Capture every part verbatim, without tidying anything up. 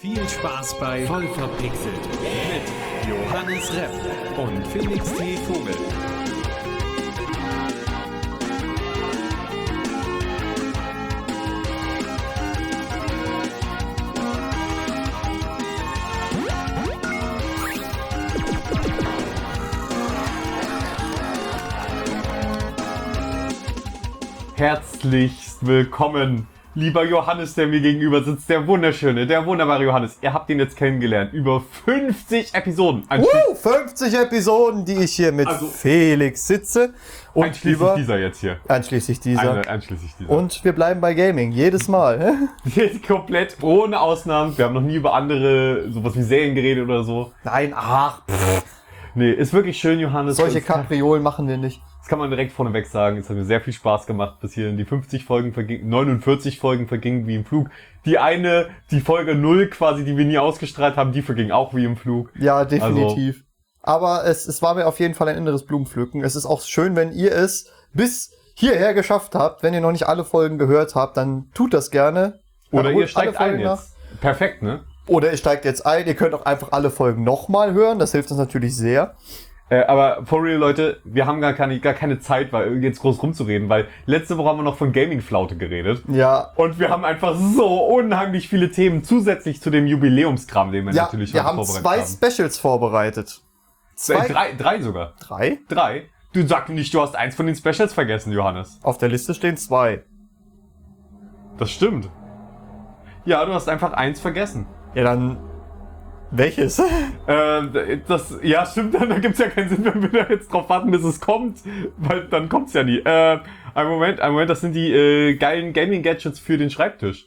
Viel Spaß bei Voll verpixelt mit Johannes Repp und Felix T. Vogel. Herzlichst willkommen, lieber Johannes, der mir gegenüber sitzt, der wunderschöne, der wunderbare Johannes. Ihr habt ihn jetzt kennengelernt, über fünfzig Episoden. Uh, fünfzig Episoden, die ich hier mit also, Felix sitze. Und einschließlich über, dieser jetzt hier. Einschließlich dieser. Eine, einschließlich dieser. Und wir bleiben bei Gaming, jedes Mal. Komplett ohne Ausnahmen. Wir haben noch nie über andere, sowas wie Serien geredet oder so. Nein, ach. Pff. Nee, ist wirklich schön, Johannes. Solche Kapriolen machen wir nicht. Das kann man direkt vorneweg sagen. Es hat mir sehr viel Spaß gemacht, bis hierhin die fünfzig Folgen vergingen, neunundvierzig Folgen vergingen wie im Flug. Die eine, die Folge null quasi, die wir nie ausgestrahlt haben, die verging auch wie im Flug. Ja, definitiv. Also, aber es, es war mir auf jeden Fall ein inneres Blumenpflücken. Es ist auch schön, wenn ihr es bis hierher geschafft habt. Wenn ihr noch nicht alle Folgen gehört habt, dann tut das gerne. Oder ihr steigt ein jetzt. Perfekt, ne? Oder ihr steigt jetzt ein. Ihr könnt auch einfach alle Folgen nochmal hören. Das hilft uns natürlich sehr. Äh, aber for real, Leute, wir haben gar keine, gar keine Zeit, weil jetzt groß rumzureden, weil letzte Woche haben wir noch von Gaming-Flaute geredet. Ja. Und wir haben einfach so unheimlich viele Themen zusätzlich zu dem Jubiläumskram, den wir ja, natürlich wir haben zwei haben. Specials vorbereitet. Zwei? Äh, drei, drei sogar. Drei? Drei. Du sagst nicht, du hast eins von den Specials vergessen, Johannes. Auf der Liste stehen zwei. Das stimmt. Ja, du hast einfach eins vergessen. Ja, dann... Welches? äh, das, ja, stimmt, dann da gibt's ja keinen Sinn, wenn wir da jetzt drauf warten, bis es kommt, weil dann kommt's ja nie. Äh, ein Moment, ein Moment, das sind die äh, geilen Gaming-Gadgets für den Schreibtisch.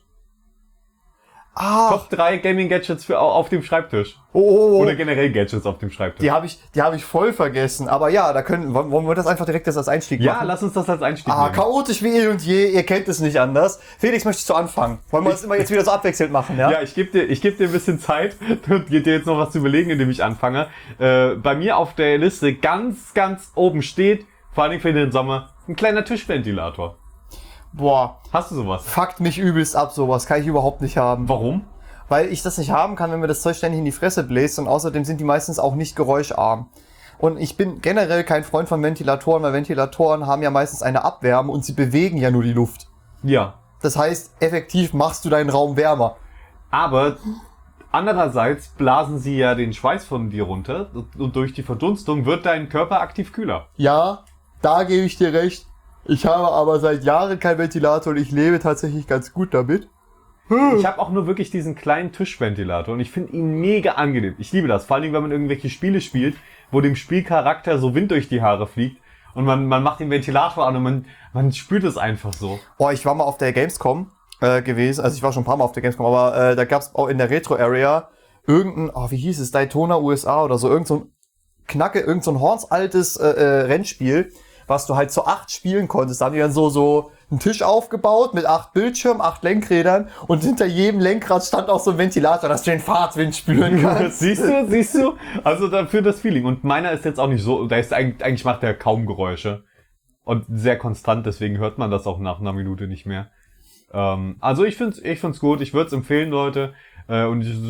Ah. Top drei Gaming-Gadgets für auf dem Schreibtisch. Oh, oh, oh. Oder generell Gadgets auf dem Schreibtisch. Die habe ich, die habe ich voll vergessen. Aber ja, da können, wollen wir das einfach direkt als Einstieg ja, machen? Ja, lass uns das als Einstieg ah, nehmen. Chaotisch wie eh und je, ihr kennt es nicht anders. Felix, möchtest du anfangen? Wollen wir das immer jetzt wieder so abwechselnd machen, ja? Ja, ich gebe dir, ich gebe dir ein bisschen Zeit, dir jetzt noch was zu überlegen, indem ich anfange. Äh, bei mir auf der Liste ganz, ganz oben steht, vor allem für den Sommer, ein kleiner Tischventilator. Boah. Hast du sowas? Fuckt mich übelst ab, sowas. Kann ich überhaupt nicht haben. Warum? Weil ich das nicht haben kann, wenn mir das Zeug ständig in die Fresse bläst, und außerdem sind die meistens auch nicht geräuscharm. Und ich bin generell kein Freund von Ventilatoren, weil Ventilatoren haben ja meistens eine Abwärme und sie bewegen ja nur die Luft. Ja. Das heißt, effektiv machst du deinen Raum wärmer. Aber andererseits blasen sie ja den Schweiß von dir runter und durch die Verdunstung wird dein Körper aktiv kühler. Ja, da gebe ich dir recht. Ich habe aber seit Jahren keinen Ventilator und ich lebe tatsächlich ganz gut damit. Ich habe auch nur wirklich diesen kleinen Tischventilator und ich finde ihn mega angenehm. Ich liebe das, vor allem wenn man irgendwelche Spiele spielt, wo dem Spielcharakter so Wind durch die Haare fliegt und man man macht den Ventilator an und man man spürt es einfach so. Oh, ich war mal auf der Gamescom äh, gewesen, also ich war schon ein paar Mal auf der Gamescom, aber äh, da gab's auch in der Retro-Area irgendein, oh, wie hieß es, Daytona U S A oder so, irgend so ein Knacke, irgend so ein hornsaltes äh, äh, Rennspiel, was du halt zu acht spielen konntest. Da haben die dann so so einen Tisch aufgebaut mit acht Bildschirmen, acht Lenkrädern und hinter jedem Lenkrad stand auch so ein Ventilator, dass du den Fahrtwind spüren kannst. Siehst du, siehst du? Also dafür das Feeling. Und meiner ist jetzt auch nicht so, da ist eigentlich, eigentlich macht der kaum Geräusche. Und sehr konstant, deswegen hört man das auch nach einer Minute nicht mehr. Ähm, also ich find's, ich find's gut, ich würde es empfehlen, Leute. Äh, und ich,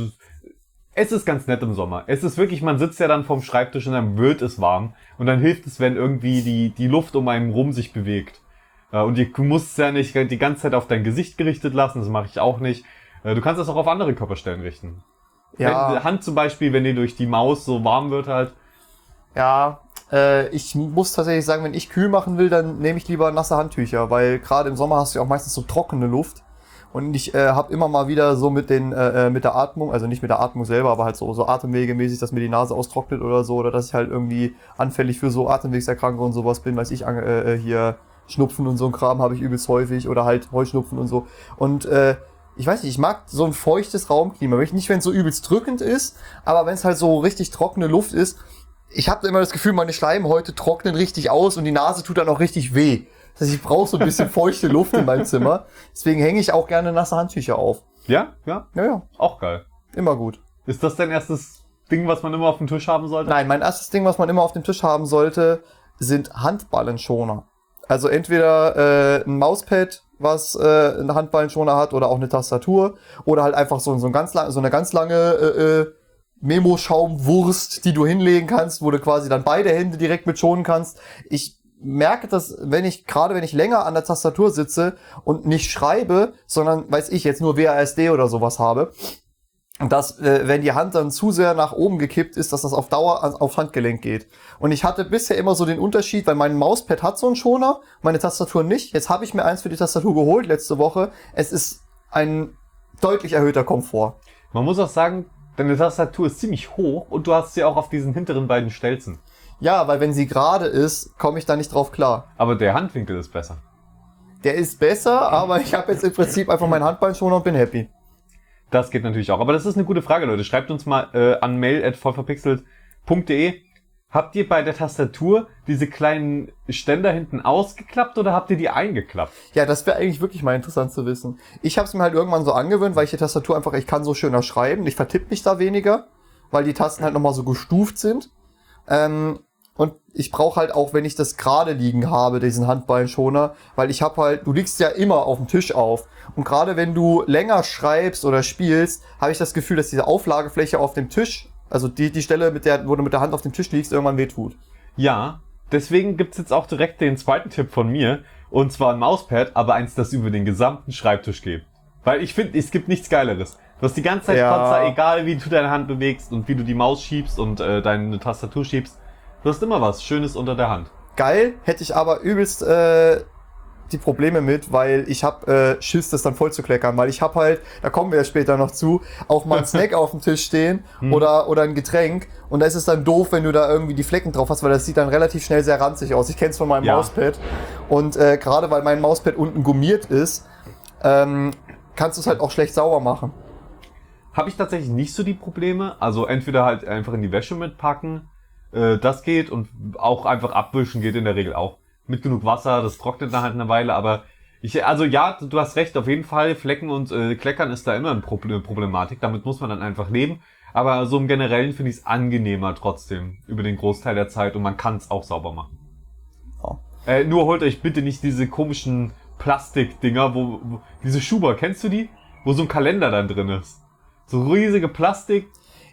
es ist ganz nett im Sommer. Es ist wirklich, man sitzt ja dann vorm Schreibtisch und dann wird es warm. Und dann hilft es, wenn irgendwie die, die Luft um einen rum sich bewegt. Und du musst es ja nicht die ganze Zeit auf dein Gesicht gerichtet lassen, das mache ich auch nicht. Du kannst das auch auf andere Körperstellen richten. Ja. Hand zum Beispiel, wenn dir durch die Maus so warm wird halt. Ja, äh, ich muss tatsächlich sagen, wenn ich kühl machen will, dann nehme ich lieber nasse Handtücher, weil gerade im Sommer hast du ja auch meistens so trockene Luft. Und ich äh, habe immer mal wieder so mit den äh, mit der Atmung, also nicht mit der Atmung selber, aber halt so so atemwegemäßig, dass mir die Nase austrocknet oder so, oder dass ich halt irgendwie anfällig für so Atemwegserkrankungen und sowas bin, weiß ich, äh, hier Schnupfen und so ein Kram habe ich übelst häufig oder halt Heuschnupfen und so. Und äh, ich weiß nicht, ich mag so ein feuchtes Raumklima. Nicht, wenn es so übelst drückend ist, aber wenn es halt so richtig trockene Luft ist. Ich habe immer das Gefühl, meine Schleimhäute trocknen richtig aus und die Nase tut dann auch richtig weh. Das heißt, ich brauche so ein bisschen feuchte Luft in meinem Zimmer. Deswegen hänge ich auch gerne nasse Handtücher auf. Ja? Ja? Ja, ja. Auch geil. Immer gut. Ist das dein erstes Ding, was man immer auf dem Tisch haben sollte? Nein, mein erstes Ding, was man immer auf dem Tisch haben sollte, sind Handballenschoner. Also entweder äh, ein Mauspad was äh, einen Handballenschoner hat oder auch eine Tastatur oder halt einfach so, so, ein ganz lang, so eine ganz lange äh, äh, Memo-Schaumwurst, die du hinlegen kannst, wo du quasi dann beide Hände direkt mit schonen kannst. Ich merke das, wenn ich, gerade wenn ich länger an der Tastatur sitze und nicht schreibe, sondern, weiß ich, jetzt nur W A S D oder sowas habe, dass, äh, wenn die Hand dann zu sehr nach oben gekippt ist, dass das auf Dauer an, aufs Handgelenk geht. Und ich hatte bisher immer so den Unterschied, weil mein Mauspad hat so einen Schoner, meine Tastatur nicht. Jetzt habe ich mir eins für die Tastatur geholt, letzte Woche. Es ist ein deutlich erhöhter Komfort. Man muss auch sagen, deine Tastatur ist ziemlich hoch und du hast sie auch auf diesen hinteren beiden Stelzen. Ja, weil wenn sie gerade ist, komme ich da nicht drauf klar. Aber der Handwinkel ist besser. Der ist besser, aber ich habe jetzt im Prinzip einfach meinen Handballenschoner und bin happy. Das geht natürlich auch. Aber das ist eine gute Frage, Leute. Schreibt uns mal äh, an mail at vollverpixelt punkt de. Habt ihr bei der Tastatur diese kleinen Ständer hinten ausgeklappt oder habt ihr die eingeklappt? Ja, das wäre eigentlich wirklich mal interessant zu wissen. Ich habe es mir halt irgendwann so angewöhnt, weil ich die Tastatur einfach, ich kann so schöner schreiben. Ich vertippe mich da weniger, weil die Tasten halt nochmal so gestuft sind. Ähm, und ich brauche halt auch, wenn ich das gerade liegen habe, diesen Handballenschoner, weil ich habe halt, du liegst ja immer auf dem Tisch auf. Und gerade wenn du länger schreibst oder spielst, habe ich das Gefühl, dass diese Auflagefläche auf dem Tisch, also die, die Stelle, mit der, wo du mit der Hand auf dem Tisch liegst, irgendwann wehtut. Ja, deswegen gibt's jetzt auch direkt den zweiten Tipp von mir. Und zwar ein Mauspad, aber eins, das über den gesamten Schreibtisch geht. Weil ich finde, es gibt nichts Geileres. Du hast die ganze Zeit Ja. Kotzer, egal wie du deine Hand bewegst und wie du die Maus schiebst und äh, deine Tastatur schiebst. Du hast immer was Schönes unter der Hand. Geil, hätte ich aber übelst äh, die Probleme mit, weil ich hab äh, Schiss, das dann voll zu kleckern, weil ich hab halt, da kommen wir ja später noch zu, auch mal einen Snack auf dem Tisch stehen oder oder ein Getränk und da ist es dann doof, wenn du da irgendwie die Flecken drauf hast, weil das sieht dann relativ schnell sehr ranzig aus. Ich kenn's von meinem Ja. Mauspad und äh, gerade weil mein Mauspad unten gummiert ist, ähm, kannst du es halt auch schlecht sauber machen. Habe ich tatsächlich nicht so die Probleme. Also entweder halt einfach in die Wäsche mitpacken, äh, das geht und auch einfach abwischen geht in der Regel auch. Mit genug Wasser, das trocknet dann halt eine Weile, aber ich, also ja, du hast recht, auf jeden Fall, Flecken und äh, Kleckern ist da immer eine Proble- Problematik, damit muss man dann einfach leben. Aber so im Generellen finde ich es angenehmer trotzdem, über den Großteil der Zeit und man kann es auch sauber machen. Ja. Äh, nur holt euch bitte nicht diese komischen Plastikdinger, wo, wo diese Schuber, kennst du die? Wo so ein Kalender dann drin ist. So riesige Plastik.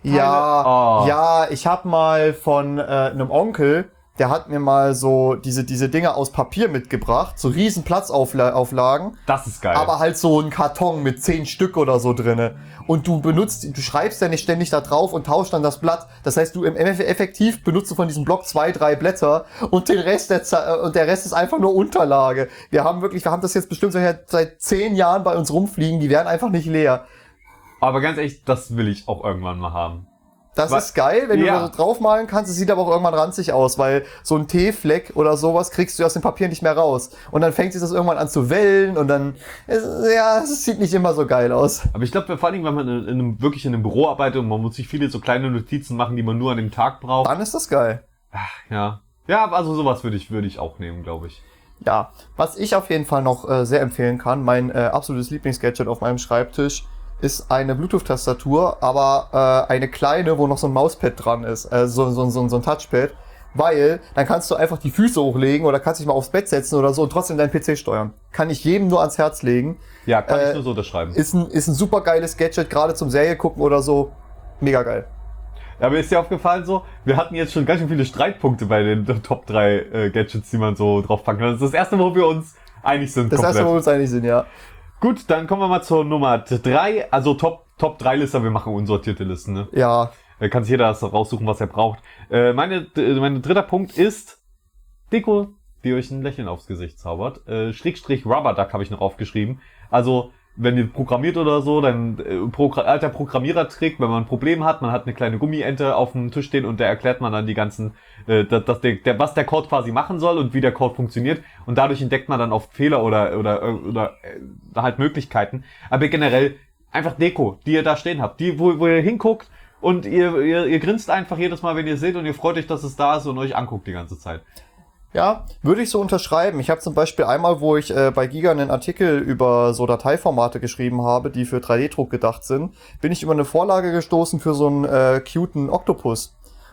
Ja, Oh. ja, ich hab mal von äh, einem Onkel, der hat mir mal so diese diese Dinger aus Papier mitgebracht, so riesen Platzauflagen, Das ist geil. aber halt so ein Karton mit zehn Stück oder so drinne. Und du benutzt, du schreibst ja nicht ständig da drauf und tauschst dann das Blatt. Das heißt, du im effektiv benutzt du von diesem Block zwei, drei Blätter und den Rest der Ze- und der Rest ist einfach nur Unterlage. Wir haben wirklich, wir haben das jetzt bestimmt seit seit zehn Jahren bei uns rumfliegen, die werden einfach nicht leer. Aber ganz ehrlich, das will ich auch irgendwann mal haben. Das Was- ist geil, wenn Ja. du da so draufmalen kannst. Es sieht aber auch irgendwann ranzig aus, weil so ein T-Fleck oder sowas kriegst du aus dem Papier nicht mehr raus. Und dann fängt sich das irgendwann an zu wellen und dann, es, ja, es sieht nicht immer so geil aus. Aber ich glaube, vor allem, wenn man in, in einem, wirklich in einem Büro arbeitet und man muss sich viele so kleine Notizen machen, die man nur an dem Tag braucht. Dann ist das geil. Ja. Ja, also sowas würde ich, würde ich auch nehmen, glaube ich. Ja, was ich auf jeden Fall noch äh, sehr empfehlen kann, mein äh, absolutes Lieblingsgadget auf meinem Schreibtisch, ist eine Bluetooth-Tastatur, aber äh, eine kleine, wo noch so ein Mauspad dran ist, äh, so, so, so, so ein Touchpad, weil dann kannst du einfach die Füße hochlegen oder kannst dich mal aufs Bett setzen oder so und trotzdem deinen P C steuern. Kann ich jedem nur ans Herz legen. Ja, kann Äh, ich nur so unterschreiben. Ist ein, ist ein super geiles Gadget, gerade zum Serie gucken oder so. Mega geil. Aber ist dir aufgefallen so, wir hatten jetzt schon ganz schön viele Streitpunkte bei den Top drei äh, Gadgets, die man so drauf packen kann. Das ist das erste, wo wir uns einig sind. Das komplett. erste, wo wir uns einig sind, ja. Gut, dann kommen wir mal zur Nummer drei, also Top Top drei Liste, wir machen unsortierte Listen, ne? Ja. Da kann sich jeder das raussuchen, was er braucht. Äh, meine, d- mein dritter Punkt ist Deko, die euch ein Lächeln aufs Gesicht zaubert. Äh, Schrägstrich Rubber Duck habe ich noch aufgeschrieben. Also, wenn ihr programmiert oder so, dann äh, Progr- alter Programmierertrick, wenn man ein Problem hat, man hat eine kleine Gummiente auf dem Tisch stehen und da erklärt man dann die ganzen, äh, dass, dass der, der, was der Code quasi machen soll und wie der Code funktioniert und dadurch entdeckt man dann oft Fehler oder oder oder äh, halt Möglichkeiten. Aber generell einfach Deko, die ihr da stehen habt, die wo, wo ihr hinguckt und ihr, ihr ihr grinst einfach jedes Mal, wenn ihr seht und ihr freut euch, dass es da ist und euch anguckt die ganze Zeit. Ja, würde ich so unterschreiben. Ich habe zum Beispiel einmal, wo ich äh, bei Giga einen Artikel über so Dateiformate geschrieben habe, die für drei D Druck gedacht sind, bin ich über eine Vorlage gestoßen für so einen äh, cuten Oktopus.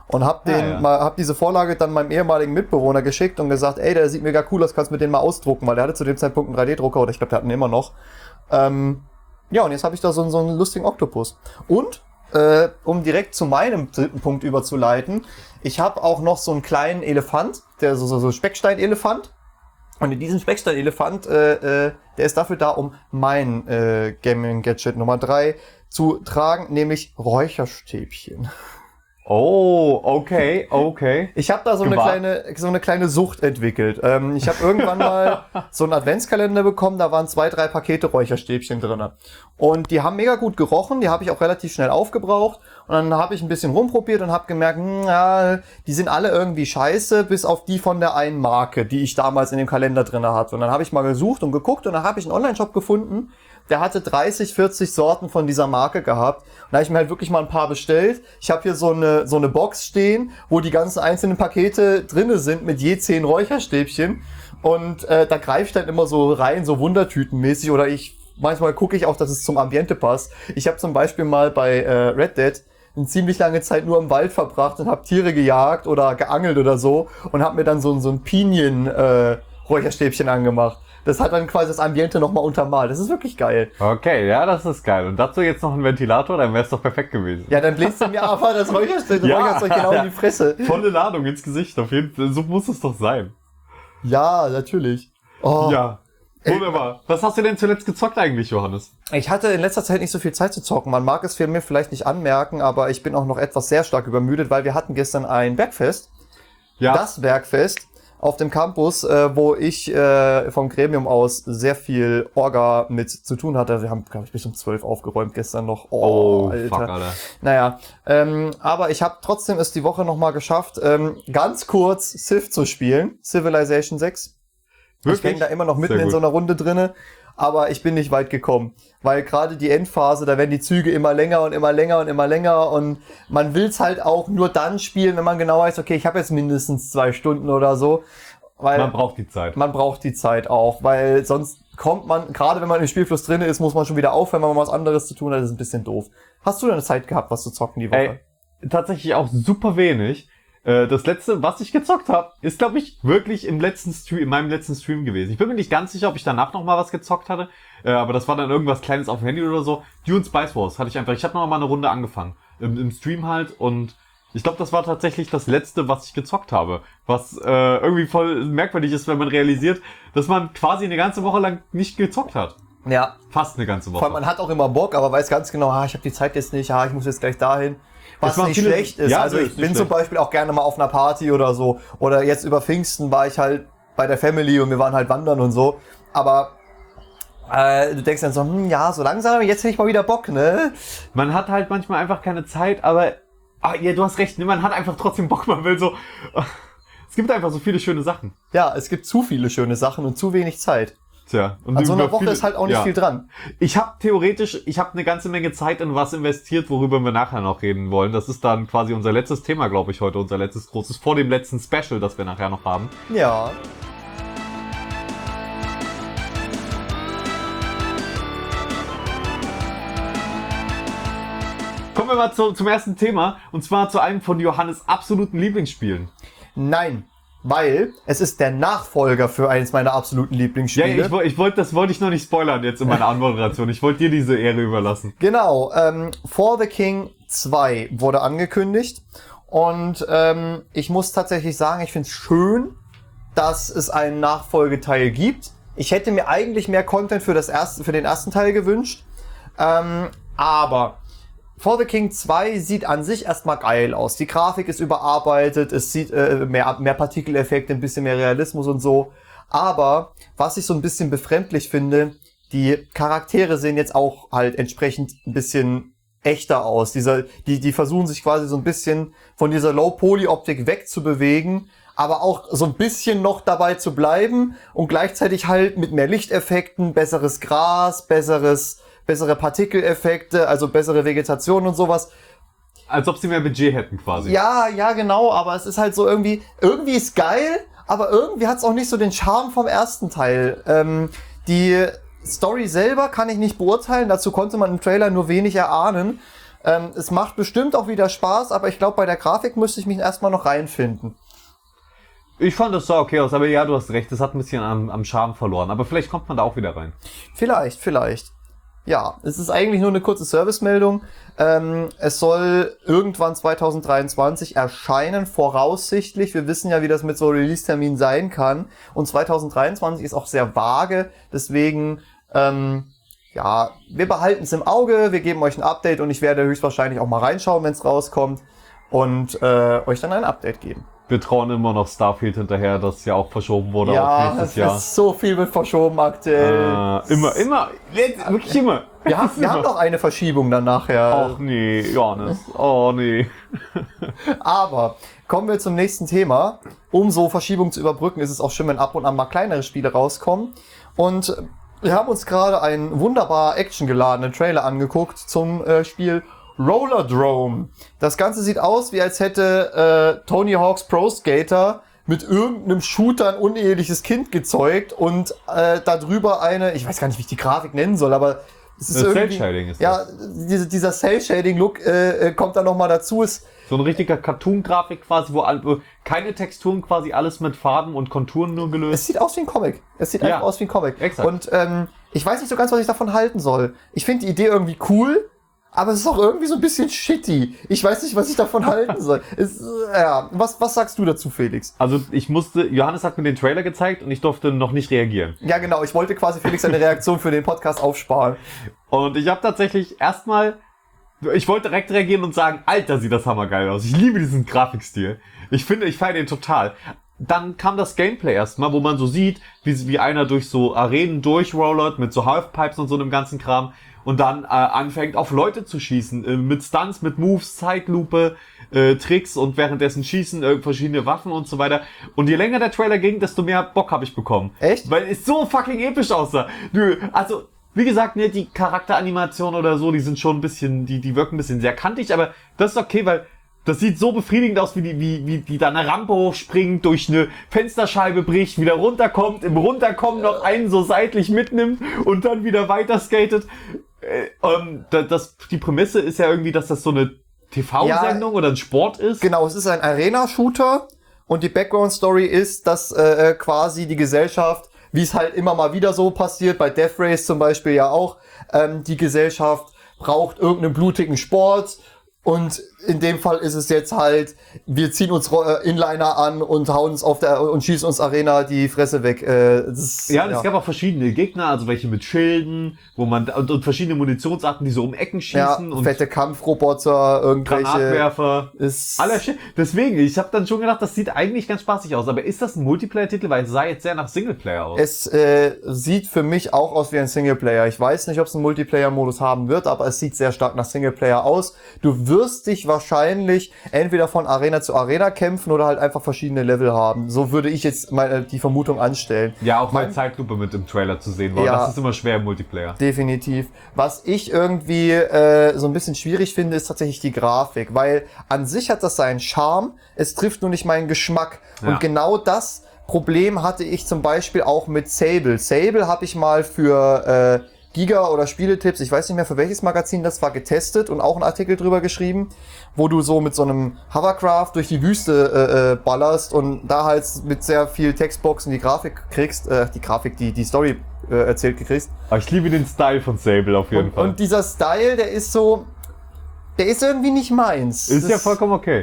Und hab, den, Ah, ja. mal, hab diese Vorlage dann meinem ehemaligen Mitbewohner geschickt und gesagt, ey, der sieht mega cool aus, kannst du mit dem mal ausdrucken, weil der hatte zu dem Zeitpunkt einen drei D Drucker oder ich glaube, der hat ihn immer noch. Ähm, ja, und jetzt habe ich da so, so einen lustigen Oktopus. Und, äh, um direkt zu meinem dritten Punkt überzuleiten, ich habe auch noch so einen kleinen Elefant, der so, so, so Speckstein-Elefant. Und in diesem Speckstein-Elefant, äh, äh, der ist dafür da, um mein äh, Gaming-Gadget Nummer drei zu tragen, nämlich Räucherstäbchen. Oh, okay, okay. Ich habe da so eine Gewagt. kleine so eine kleine Sucht entwickelt. Ähm, ich habe irgendwann mal so einen Adventskalender bekommen, da waren zwei, drei Pakete Räucherstäbchen drinne. Und die haben mega gut gerochen, die habe ich auch relativ schnell aufgebraucht. Und dann habe ich ein bisschen rumprobiert und habe gemerkt, hm, ja, die sind alle irgendwie scheiße, bis auf die von der einen Marke, die ich damals in dem Kalender drinne hatte. Und dann habe ich mal gesucht und geguckt und dann habe ich einen Online-Shop gefunden, der hatte dreißig, vierzig Sorten von dieser Marke gehabt. Und da habe ich mir halt wirklich mal ein paar bestellt. Ich habe hier so eine so eine Box stehen, wo die ganzen einzelnen Pakete drinne sind mit je zehn Räucherstäbchen. Und äh, da greife ich dann immer so rein, so wundertütenmäßig. Oder ich manchmal gucke ich auch, dass es zum Ambiente passt. Ich habe zum Beispiel mal bei äh, Red Dead eine ziemlich lange Zeit nur im Wald verbracht und habe Tiere gejagt oder geangelt oder so. Und habe mir dann so, so ein Pinien-Räucherstäbchen äh, angemacht. Das hat dann quasi das Ambiente nochmal untermalt. Das ist wirklich geil. Okay, ja, das ist geil. Und dazu jetzt noch ein Ventilator, dann wäre es doch perfekt gewesen. Ja, dann bläst du mir aber das Räucherstäbchen Ja. genau in die Fresse. Volle Ladung ins Gesicht, auf jeden Fall. So muss es doch sein. Ja, natürlich. Oh. Ja, wunderbar. Was hast du denn zuletzt gezockt eigentlich, Johannes? Ich hatte in letzter Zeit nicht so viel Zeit zu zocken. Man mag es für mir vielleicht nicht anmerken, aber ich bin auch noch etwas sehr stark übermüdet, weil wir hatten gestern ein Bergfest. Ja. Das Bergfest auf dem Campus, äh, wo ich äh, vom Gremium aus sehr viel Orga mit zu tun hatte. Wir haben, glaube ich, bis um zwölf aufgeräumt gestern noch. Oh, Oh, Alter. fuck, Alter. Naja, ähm, aber ich habe trotzdem es die Woche nochmal geschafft, ähm, ganz kurz Civ zu spielen. Civilization sechs. Ich bin da immer noch mitten Sehr in gut. so einer Runde drinne, aber ich bin nicht weit gekommen. Weil gerade die Endphase, da werden die Züge immer länger und immer länger und immer länger und man will's halt auch nur dann spielen, wenn man genau weiß, okay, ich habe jetzt mindestens zwei Stunden oder so. Weil Man braucht die Zeit. man braucht die Zeit auch, weil sonst kommt man, gerade wenn man im Spielfluss drin ist, muss man schon wieder aufhören, wenn man was anderes zu tun hat, das ist ein bisschen doof. Hast du denn Zeit gehabt, was zu zocken die Woche? Ey, tatsächlich auch super wenig. Äh, Das letzte, was ich gezockt habe, ist, glaube ich, wirklich im letzten Stream, in meinem letzten Stream gewesen. Ich bin mir nicht ganz sicher, ob ich danach noch mal was gezockt hatte, äh, aber das war dann irgendwas Kleines auf dem Handy oder so. Dune Spice Wars hatte ich einfach. Ich habe noch mal eine Runde angefangen im, im Stream halt und ich glaube, das war tatsächlich das letzte, was ich gezockt habe. Was äh, irgendwie voll merkwürdig ist, wenn man realisiert, dass man quasi eine ganze Woche lang nicht gezockt hat. Ja. Fast eine ganze Woche. Vor allem, man hat auch immer Bock, aber weiß ganz genau, ah, ich habe die Zeit jetzt nicht, ah, ich muss jetzt gleich dahin. Was Es waren nicht viele- schlecht ist. Ja, also das ich ist bin nicht zum schlecht. Beispiel auch gerne mal auf einer Party oder so. Oder jetzt über Pfingsten war ich halt bei der Family und wir waren halt wandern und so. Aber äh, du denkst dann so, hm, ja, so langsam, jetzt hätte ich mal wieder Bock, ne? Man hat halt manchmal einfach keine Zeit, aber ah, ja, du hast recht, ne? Man hat einfach trotzdem Bock, man will so. Es gibt einfach so viele schöne Sachen. Ja, es gibt zu viele schöne Sachen und zu wenig Zeit. Tja, und An so einer über Woche viele- ist halt auch nicht ja. viel dran. Ich habe theoretisch, ich habe eine ganze Menge Zeit in was investiert, worüber wir nachher noch reden wollen. Das ist dann quasi unser letztes Thema, glaube ich, heute, unser letztes großes, vor dem letzten Special, das wir nachher noch haben. Ja. Kommen wir mal zu, zum ersten Thema, und zwar zu einem von Johannes absoluten Lieblingsspielen. Nein, weil es ist der Nachfolger für eines meiner absoluten Ja, Lieblingsspiele. ich, woll- ich wollte, das wollte ich noch nicht spoilern jetzt in meiner Anmoderation. Ich wollte dir diese Ehre überlassen. Genau, ähm, For the King zwei wurde angekündigt und ähm, ich muss tatsächlich sagen, ich finde es schön, dass es einen Nachfolgeteil gibt. Ich hätte mir eigentlich mehr Content für, das erste, für den ersten Teil gewünscht, ähm, aber For the King zwei sieht an sich erstmal geil aus. Die Grafik ist überarbeitet, es sieht äh, mehr, mehr Partikeleffekte, ein bisschen mehr Realismus und so. Aber was ich so ein bisschen befremdlich finde, die Charaktere sehen jetzt auch halt entsprechend ein bisschen echter aus. Dieser, die, die versuchen sich quasi so ein bisschen von dieser Low-Poly-Optik wegzubewegen, aber auch so ein bisschen noch dabei zu bleiben und gleichzeitig halt mit mehr Lichteffekten, besseres Gras, besseres, bessere Partikeleffekte, also bessere Vegetation und sowas. Als ob sie mehr Budget hätten quasi. Ja, ja, genau, aber es ist halt so irgendwie, irgendwie ist geil, aber irgendwie hat es auch nicht so den Charme vom ersten Teil. Ähm, die Story selber kann ich nicht beurteilen, dazu konnte man im Trailer nur wenig erahnen. Ähm, es macht bestimmt auch wieder Spaß, aber ich glaube, bei der Grafik müsste ich mich erstmal noch reinfinden. Ich fand, das sah okay aus, aber ja, du hast recht, das hat ein bisschen am, am Charme verloren. Aber vielleicht kommt man da auch wieder rein. Vielleicht, vielleicht. Ja, es ist eigentlich nur eine kurze Servicemeldung. Ähm, es soll irgendwann zwanzig dreiundzwanzig erscheinen, voraussichtlich. Wir wissen ja, wie das mit so Release-Terminen sein kann. Und zwanzig dreiundzwanzig ist auch sehr vage. Deswegen, ähm, ja, wir behalten es im Auge. Wir geben euch ein Update und ich werde höchstwahrscheinlich auch mal reinschauen, wenn es rauskommt. Und äh, euch dann ein Update geben. Wir trauen immer noch Starfield hinterher, das ja auch verschoben wurde ja, auf nächstes Jahr. Ja, es ist so viel mit verschoben aktuell. Äh, immer, immer, wirklich immer. Wir, haben, wir haben noch eine Verschiebung dann nachher. Ach nee, Johannes. Oh nee. Aber kommen wir zum nächsten Thema. Um so Verschiebungen zu überbrücken, ist es auch schön, wenn ab und an mal kleinere Spiele rauskommen. Und wir haben uns gerade einen wunderbar actiongeladenen Trailer angeguckt zum äh, Spiel Rollerdrome. Das Ganze sieht aus, wie als hätte äh, Tony Hawk's Pro Skater mit irgendeinem Shooter ein uneheliches Kind gezeugt und äh, darüber eine, ich weiß gar nicht, wie ich die Grafik nennen soll, aber es ist das irgendwie... Cell-Shading ist ja, das. diese, dieser Cell-Shading-Look äh, kommt dann nochmal dazu. Ist so ein richtiger Cartoon-Grafik quasi, wo, all, wo keine Texturen, quasi alles mit Farben und Konturen nur gelöst. Es sieht aus wie ein Comic. Es sieht Ja, einfach aus wie ein Comic. exakt. Und ähm, ich weiß nicht so ganz, was ich davon halten soll. Ich finde die Idee irgendwie cool, aber es ist auch irgendwie so ein bisschen shitty. Ich weiß nicht, was ich davon halten soll. Es, äh, ja, was, was sagst du dazu, Felix? Also ich musste, Johannes hat mir den Trailer gezeigt und ich durfte noch nicht reagieren. Ja, genau. Ich wollte quasi Felix eine Reaktion für den Podcast aufsparen. Und ich habe tatsächlich erstmal, ich wollte direkt reagieren und sagen, Alter, sieht das hammergeil aus. Ich liebe diesen Grafikstil. Ich finde, ich feiere den total. Dann kam das Gameplay erstmal, wo man so sieht, wie, wie einer durch so Arenen durchrollert mit so Halfpipes und so einem ganzen Kram und dann äh, anfängt auf Leute zu schießen, äh, mit Stunts, mit Moves, Zeitlupe, äh, Tricks und währenddessen schießen, äh, verschiedene Waffen und so weiter. Und je länger der Trailer ging, desto mehr Bock habe ich bekommen. Echt? Weil es so fucking episch aussah. Du, also, wie gesagt, ne, die Charakteranimationen oder so, die sind schon ein bisschen, die, die wirken ein bisschen sehr kantig, aber das ist okay, weil das sieht so befriedigend aus, wie die, wie, wie die da eine Rampe hochspringt, durch eine Fensterscheibe bricht, wieder runterkommt, im Runterkommen noch einen so seitlich mitnimmt und dann wieder weiter skatet. Äh, ähm, das, die Prämisse ist ja irgendwie, dass das so eine T V-Sendung ja, oder ein Sport ist. Genau, es ist ein Arena-Shooter und die Background-Story ist, dass äh, quasi die Gesellschaft, wie es halt immer mal wieder so passiert, bei Death Race zum Beispiel ja auch, ähm, die Gesellschaft braucht irgendeinen blutigen Sport. Und in dem Fall ist es jetzt halt, wir ziehen uns äh, Inliner an und hauen uns auf der und schießen uns Arena die Fresse weg. Äh, das ist, ja, und ja, es gab auch verschiedene Gegner, also welche mit Schilden, wo man und, und verschiedene Munitionsarten, die so um Ecken schießen ja, und fette Kampfroboter, irgendwelche Granatwerfer. Ist Aller Shit. Deswegen, ich habe dann schon gedacht, das sieht eigentlich ganz spaßig aus. Aber ist das ein Multiplayer-Titel? Weil es sah jetzt sehr nach Singleplayer aus. Es äh, sieht für mich auch aus wie ein Singleplayer. Ich weiß nicht, ob es einen Multiplayer-Modus haben wird, aber es sieht sehr stark nach Singleplayer aus. Du wirst dich wahrscheinlich entweder von Arena zu Arena kämpfen oder halt einfach verschiedene Level haben. So würde ich jetzt mal die Vermutung anstellen. Ja, auch mal mein, Zeitlupe mit im Trailer zu sehen war. Ja, das ist immer schwer im Multiplayer. Definitiv. Was ich irgendwie äh, so ein bisschen schwierig finde, ist tatsächlich die Grafik, weil an sich hat das seinen Charme, es trifft nur nicht meinen Geschmack. Ja. Und genau das Problem hatte ich zum Beispiel auch mit Sable. Sable habe ich mal für äh, Giga oder Spieletipps, ich weiß nicht mehr für welches Magazin das war, getestet und auch einen Artikel drüber geschrieben, wo du so mit so einem Hovercraft durch die Wüste äh, äh, ballerst und da halt mit sehr viel Textboxen die Grafik kriegst, äh, die Grafik, die die Story äh, erzählt gekriegst. Aber ich liebe den Style von Sable auf jeden und, Fall. Und dieser Style, der ist so, der ist irgendwie nicht meins. Ist das, ja vollkommen okay.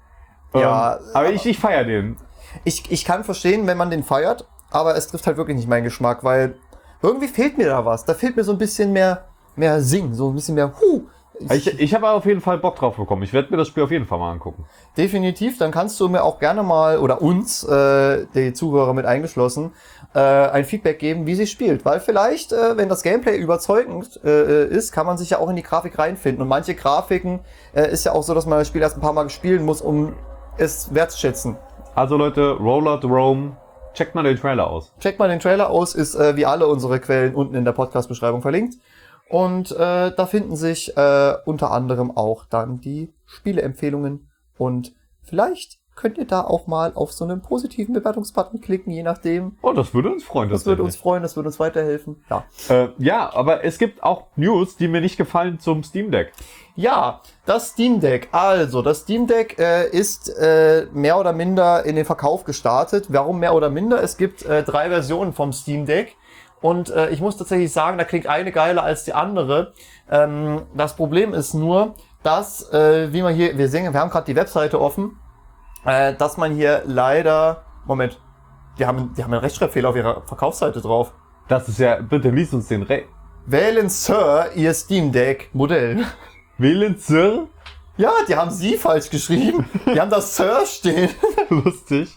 Ja, ähm, aber ich, ich feiere den. Ich, ich kann verstehen, wenn man den feiert, aber es trifft halt wirklich nicht meinen Geschmack, weil irgendwie fehlt mir da was. Da fehlt mir so ein bisschen mehr, mehr Sing, so ein bisschen mehr Huh. Ich, ich habe auf jeden Fall Bock drauf bekommen. Ich werde mir das Spiel auf jeden Fall mal angucken. Definitiv, dann kannst du mir auch gerne mal, oder uns, äh, die Zuhörer mit eingeschlossen, äh, ein Feedback geben, wie sie spielt. Weil vielleicht, äh, wenn das Gameplay überzeugend äh, ist, kann man sich ja auch in die Grafik reinfinden. Und manche Grafiken äh, ist ja auch so, dass man das Spiel erst ein paar Mal spielen muss, um es wertzuschätzen. Also Leute, Rollerdrome, checkt mal den Trailer aus. Checkt mal den Trailer aus, ist äh, wie alle unsere Quellen unten in der Podcast-Beschreibung verlinkt. Und äh, da finden sich äh, unter anderem auch dann die Spieleempfehlungen. Und vielleicht könnt ihr da auch mal auf so einen positiven Bewertungsbutton klicken, je nachdem. Oh, das würde uns freuen. Das würde uns freuen, das würde uns weiterhelfen. Ja. Äh, ja, aber es gibt auch News, die mir nicht gefallen zum Steam Deck. Ja, das Steam Deck. Also, das Steam Deck äh, ist äh, mehr oder minder in den Verkauf gestartet. Warum mehr oder minder? Es gibt äh, drei Versionen vom Steam Deck. Und äh, ich muss tatsächlich sagen, da klingt eine geiler als die andere. Ähm, das Problem ist nur, dass, äh, wie man hier, wir sehen, wir haben gerade die Webseite offen, äh, dass man hier leider, Moment, die haben, die haben einen Rechtschreibfehler auf ihrer Verkaufsseite drauf. Das ist ja, bitte lies uns den Re... Wählen Sir Ihr Steam Deck Modell. Wählen Sir? Ja, die haben Sie falsch geschrieben. Die haben das Sir stehen. Lustig.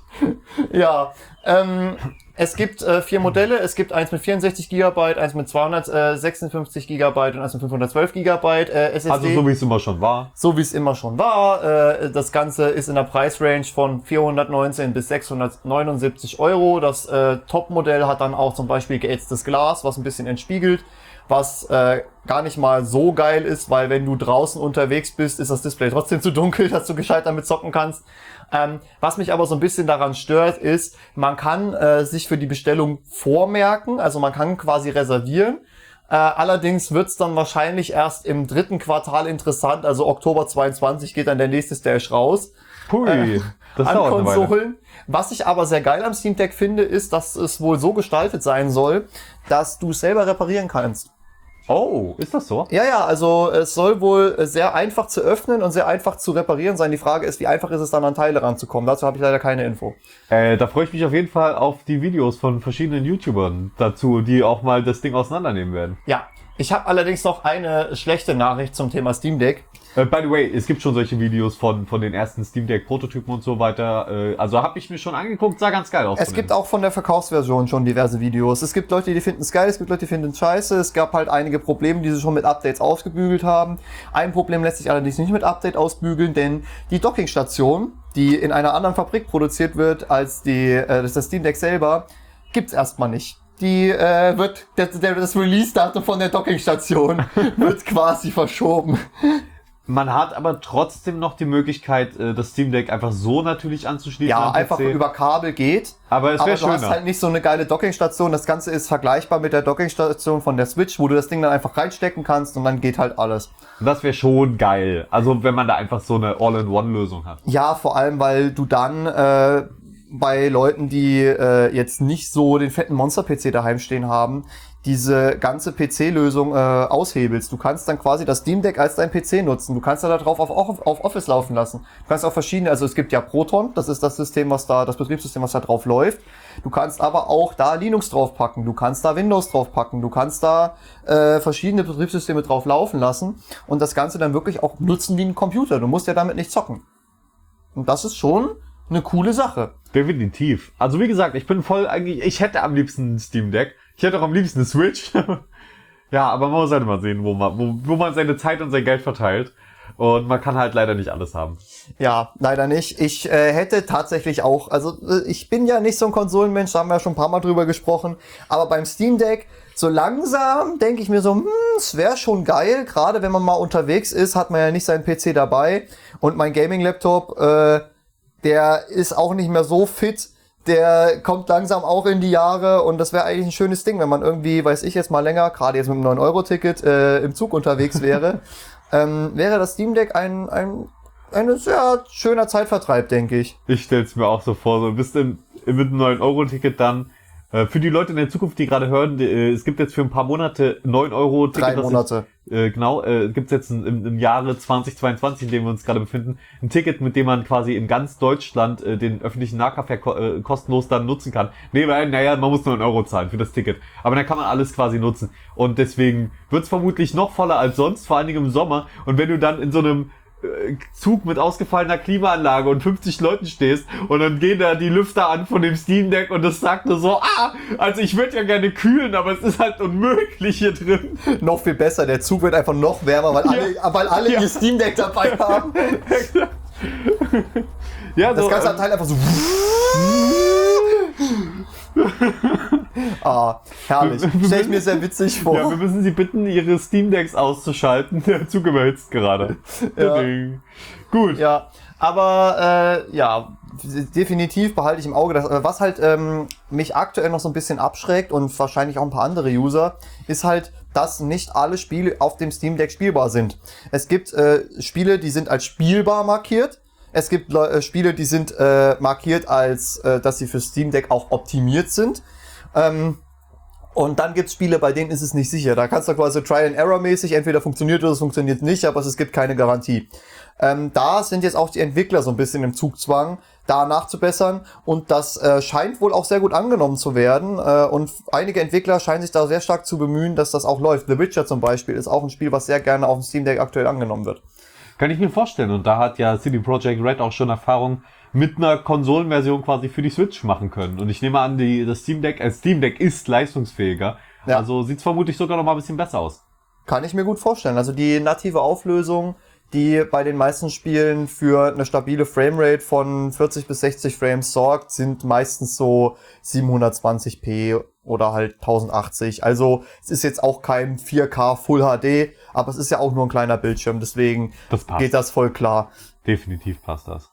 Ja, ähm, es gibt äh, vier Modelle. Es gibt eins mit vierundsechzig Gigabyte, eins mit zweihundertsechsundfünfzig Gigabyte und eins mit fünfhundertzwölf Gigabyte äh, S S D. Also so wie es immer schon war. So wie es immer schon war. Äh, das Ganze ist in der Preisrange von vierhundertneunzehn bis sechshundertneunundsiebzig Euro. Das äh, Top-Modell hat dann auch zum Beispiel geätztes Glas, was ein bisschen entspiegelt. Was äh, gar nicht mal so geil ist, weil wenn du draußen unterwegs bist, ist das Display trotzdem zu dunkel, dass du gescheit damit zocken kannst. Ähm, was mich aber so ein bisschen daran stört, ist, man kann äh, sich für die Bestellung vormerken, also man kann quasi reservieren. Äh, allerdings wird's dann wahrscheinlich erst im dritten Quartal interessant, also Oktober zweiundzwanzig geht dann der nächste Stash raus. Pui, Äh, das an dauert eine Weile. Konsolen. Was ich aber sehr geil am Steam Deck finde, ist, dass es wohl so gestaltet sein soll, dass du es selber reparieren kannst. Oh, ist das so? Ja, ja, also es soll wohl sehr einfach zu öffnen und sehr einfach zu reparieren sein. Die Frage ist, wie einfach ist es dann an Teile ranzukommen? Dazu habe ich leider keine Info. Äh, da freue ich mich auf jeden Fall auf die Videos von verschiedenen YouTubern dazu, die auch mal das Ding auseinandernehmen werden. Ja, ich habe allerdings noch eine schlechte Nachricht zum Thema Steam Deck. Äh, by the way, es gibt schon solche Videos von von den ersten Steam Deck Prototypen und so weiter. Äh, also habe ich mir schon angeguckt, sah ganz geil aus. Es gibt auch von der Verkaufsversion schon diverse Videos. Es gibt Leute, die finden es geil, es gibt Leute, die finden es scheiße. Es gab halt einige Probleme, die sie schon mit Updates ausgebügelt haben. Ein Problem lässt sich allerdings nicht mit Update ausbügeln, denn die Dockingstation, die in einer anderen Fabrik produziert wird als die äh, das, das Steam Deck selber, gibt's erstmal nicht. Die äh, wird das, das Release-Datum von der Dockingstation wird quasi verschoben. Man hat aber trotzdem noch die Möglichkeit, das Steam Deck einfach so natürlich anzuschließen. Ja, am P C. einfach über Kabel geht. Aber es Aber wäre du hast schöner. halt nicht so eine geile Dockingstation. Das Ganze ist vergleichbar mit der Dockingstation von der Switch, wo du das Ding dann einfach reinstecken kannst und dann geht halt alles. Das wäre schon geil. Also wenn man da einfach so eine All-in-One-Lösung hat. Ja, vor allem, weil du dann äh, bei Leuten, die äh, jetzt nicht so den fetten Monster-P C daheim stehen haben, diese ganze P C-Lösung äh, aushebelst. Du kannst dann quasi das Steam Deck als dein P C nutzen. Du kannst da drauf auf, auf Office laufen lassen. Du kannst auch verschiedene, also es gibt ja Proton, das ist das System, was da, das Betriebssystem, was da drauf läuft. Du kannst aber auch da Linux draufpacken, du kannst da Windows draufpacken, du kannst da äh, verschiedene Betriebssysteme drauf laufen lassen und das Ganze dann wirklich auch nutzen wie ein Computer. Du musst ja damit nicht zocken. Und das ist schon eine coole Sache. Definitiv. Also wie gesagt, ich bin voll eigentlich, ich hätte am liebsten ein Steam Deck. Ich hätte auch am liebsten eine Switch. Ja, aber man muss halt mal sehen, wo man, wo, wo man seine Zeit und sein Geld verteilt. Und man kann halt leider nicht alles haben. Ja, leider nicht. Ich äh, hätte tatsächlich auch, also äh, ich bin ja nicht so ein Konsolenmensch, da haben wir ja schon ein paar Mal drüber gesprochen, aber beim Steam Deck, so langsam denke ich mir so, hm, es wäre schon geil, gerade wenn man mal unterwegs ist, hat man ja nicht seinen P C dabei und mein Gaming-Laptop, äh, der ist auch nicht mehr so fit, der kommt langsam auch in die Jahre und das wäre eigentlich ein schönes Ding, wenn man irgendwie, weiß ich jetzt mal länger, gerade jetzt mit einem neun Euro Ticket äh, im Zug unterwegs wäre, ähm, wäre das Steam Deck ein, ein, ein sehr schöner Zeitvertreib, denke ich. Ich stell's mir auch so vor, so bist im, mit einem neun Euro Ticket dann. Äh, für die Leute in der Zukunft, die gerade hören, die, äh, es gibt jetzt für ein paar Monate neun Euro Ticket. Drei Monate. Ich, äh, genau, äh, gibt's jetzt ein, im, im Jahre zweitausendzweiundzwanzig, in dem wir uns gerade befinden, ein Ticket, mit dem man quasi in ganz Deutschland äh, den öffentlichen Nahverkehr ko äh, kostenlos dann nutzen kann. Nee, weil, naja, man muss nur einen Euro zahlen für das Ticket. Aber dann kann man alles quasi nutzen. Und deswegen wird's vermutlich noch voller als sonst, vor allen Dingen im Sommer. Und wenn du dann in so einem Zug mit ausgefallener Klimaanlage und fünfzig Leuten stehst und dann gehen da die Lüfter an von dem Steam Deck und das sagt nur so, ah, also ich würde ja gerne kühlen, aber es ist halt unmöglich hier drin. Noch viel besser, der Zug wird einfach noch wärmer, weil alle, Ja. weil alle Ja. ihr Steam Deck dabei haben. Ja, Das so, ganze ähm, Abteil einfach so. Ah, herrlich. Stell ich mir sehr witzig vor. ja, wir müssen sie bitten, ihre Steam Decks auszuschalten. Der Zug überhitzt gerade. Ja. Ding. Gut. Ja, aber äh, ja, definitiv behalte ich im Auge. Das, was halt ähm, mich aktuell noch so ein bisschen abschreckt und wahrscheinlich auch ein paar andere User, ist halt, dass nicht alle Spiele auf dem Steam Deck spielbar sind. Es gibt äh, Spiele, die sind als spielbar markiert. Es gibt äh, Spiele, die sind äh, markiert als, äh, dass sie für Steam Deck auch optimiert sind. Ähm, Und dann gibt's Spiele, bei denen ist es nicht sicher. Da kannst du quasi Trial-and-Error-mäßig, entweder funktioniert oder es funktioniert nicht, aber es gibt keine Garantie. Ähm, da sind jetzt auch die Entwickler so ein bisschen im Zugzwang, da nachzubessern. Und das äh, scheint wohl auch sehr gut angenommen zu werden. Äh, und einige Entwickler scheinen sich da sehr stark zu bemühen, dass das auch läuft. The Witcher zum Beispiel ist auch ein Spiel, was sehr gerne auf dem Steam Deck aktuell angenommen wird. Kann ich mir vorstellen. Und da hat ja C D Projekt Red auch schon Erfahrung mit einer Konsolenversion quasi für die Switch machen können. Und ich nehme an, die, das Steam Deck, äh, Steam Deck ist leistungsfähiger. Ja. Also sieht's vermutlich sogar noch mal ein bisschen besser aus. Kann ich mir gut vorstellen. Also die native Auflösung, die bei den meisten Spielen für eine stabile Framerate von vierzig bis sechzig Frames sorgt, sind meistens so siebenhundertzwanzig p oder halt tausendachtzig. Also es ist jetzt auch kein vier K Full H D, aber es ist ja auch nur ein kleiner Bildschirm, deswegen das geht das voll klar. Definitiv passt das.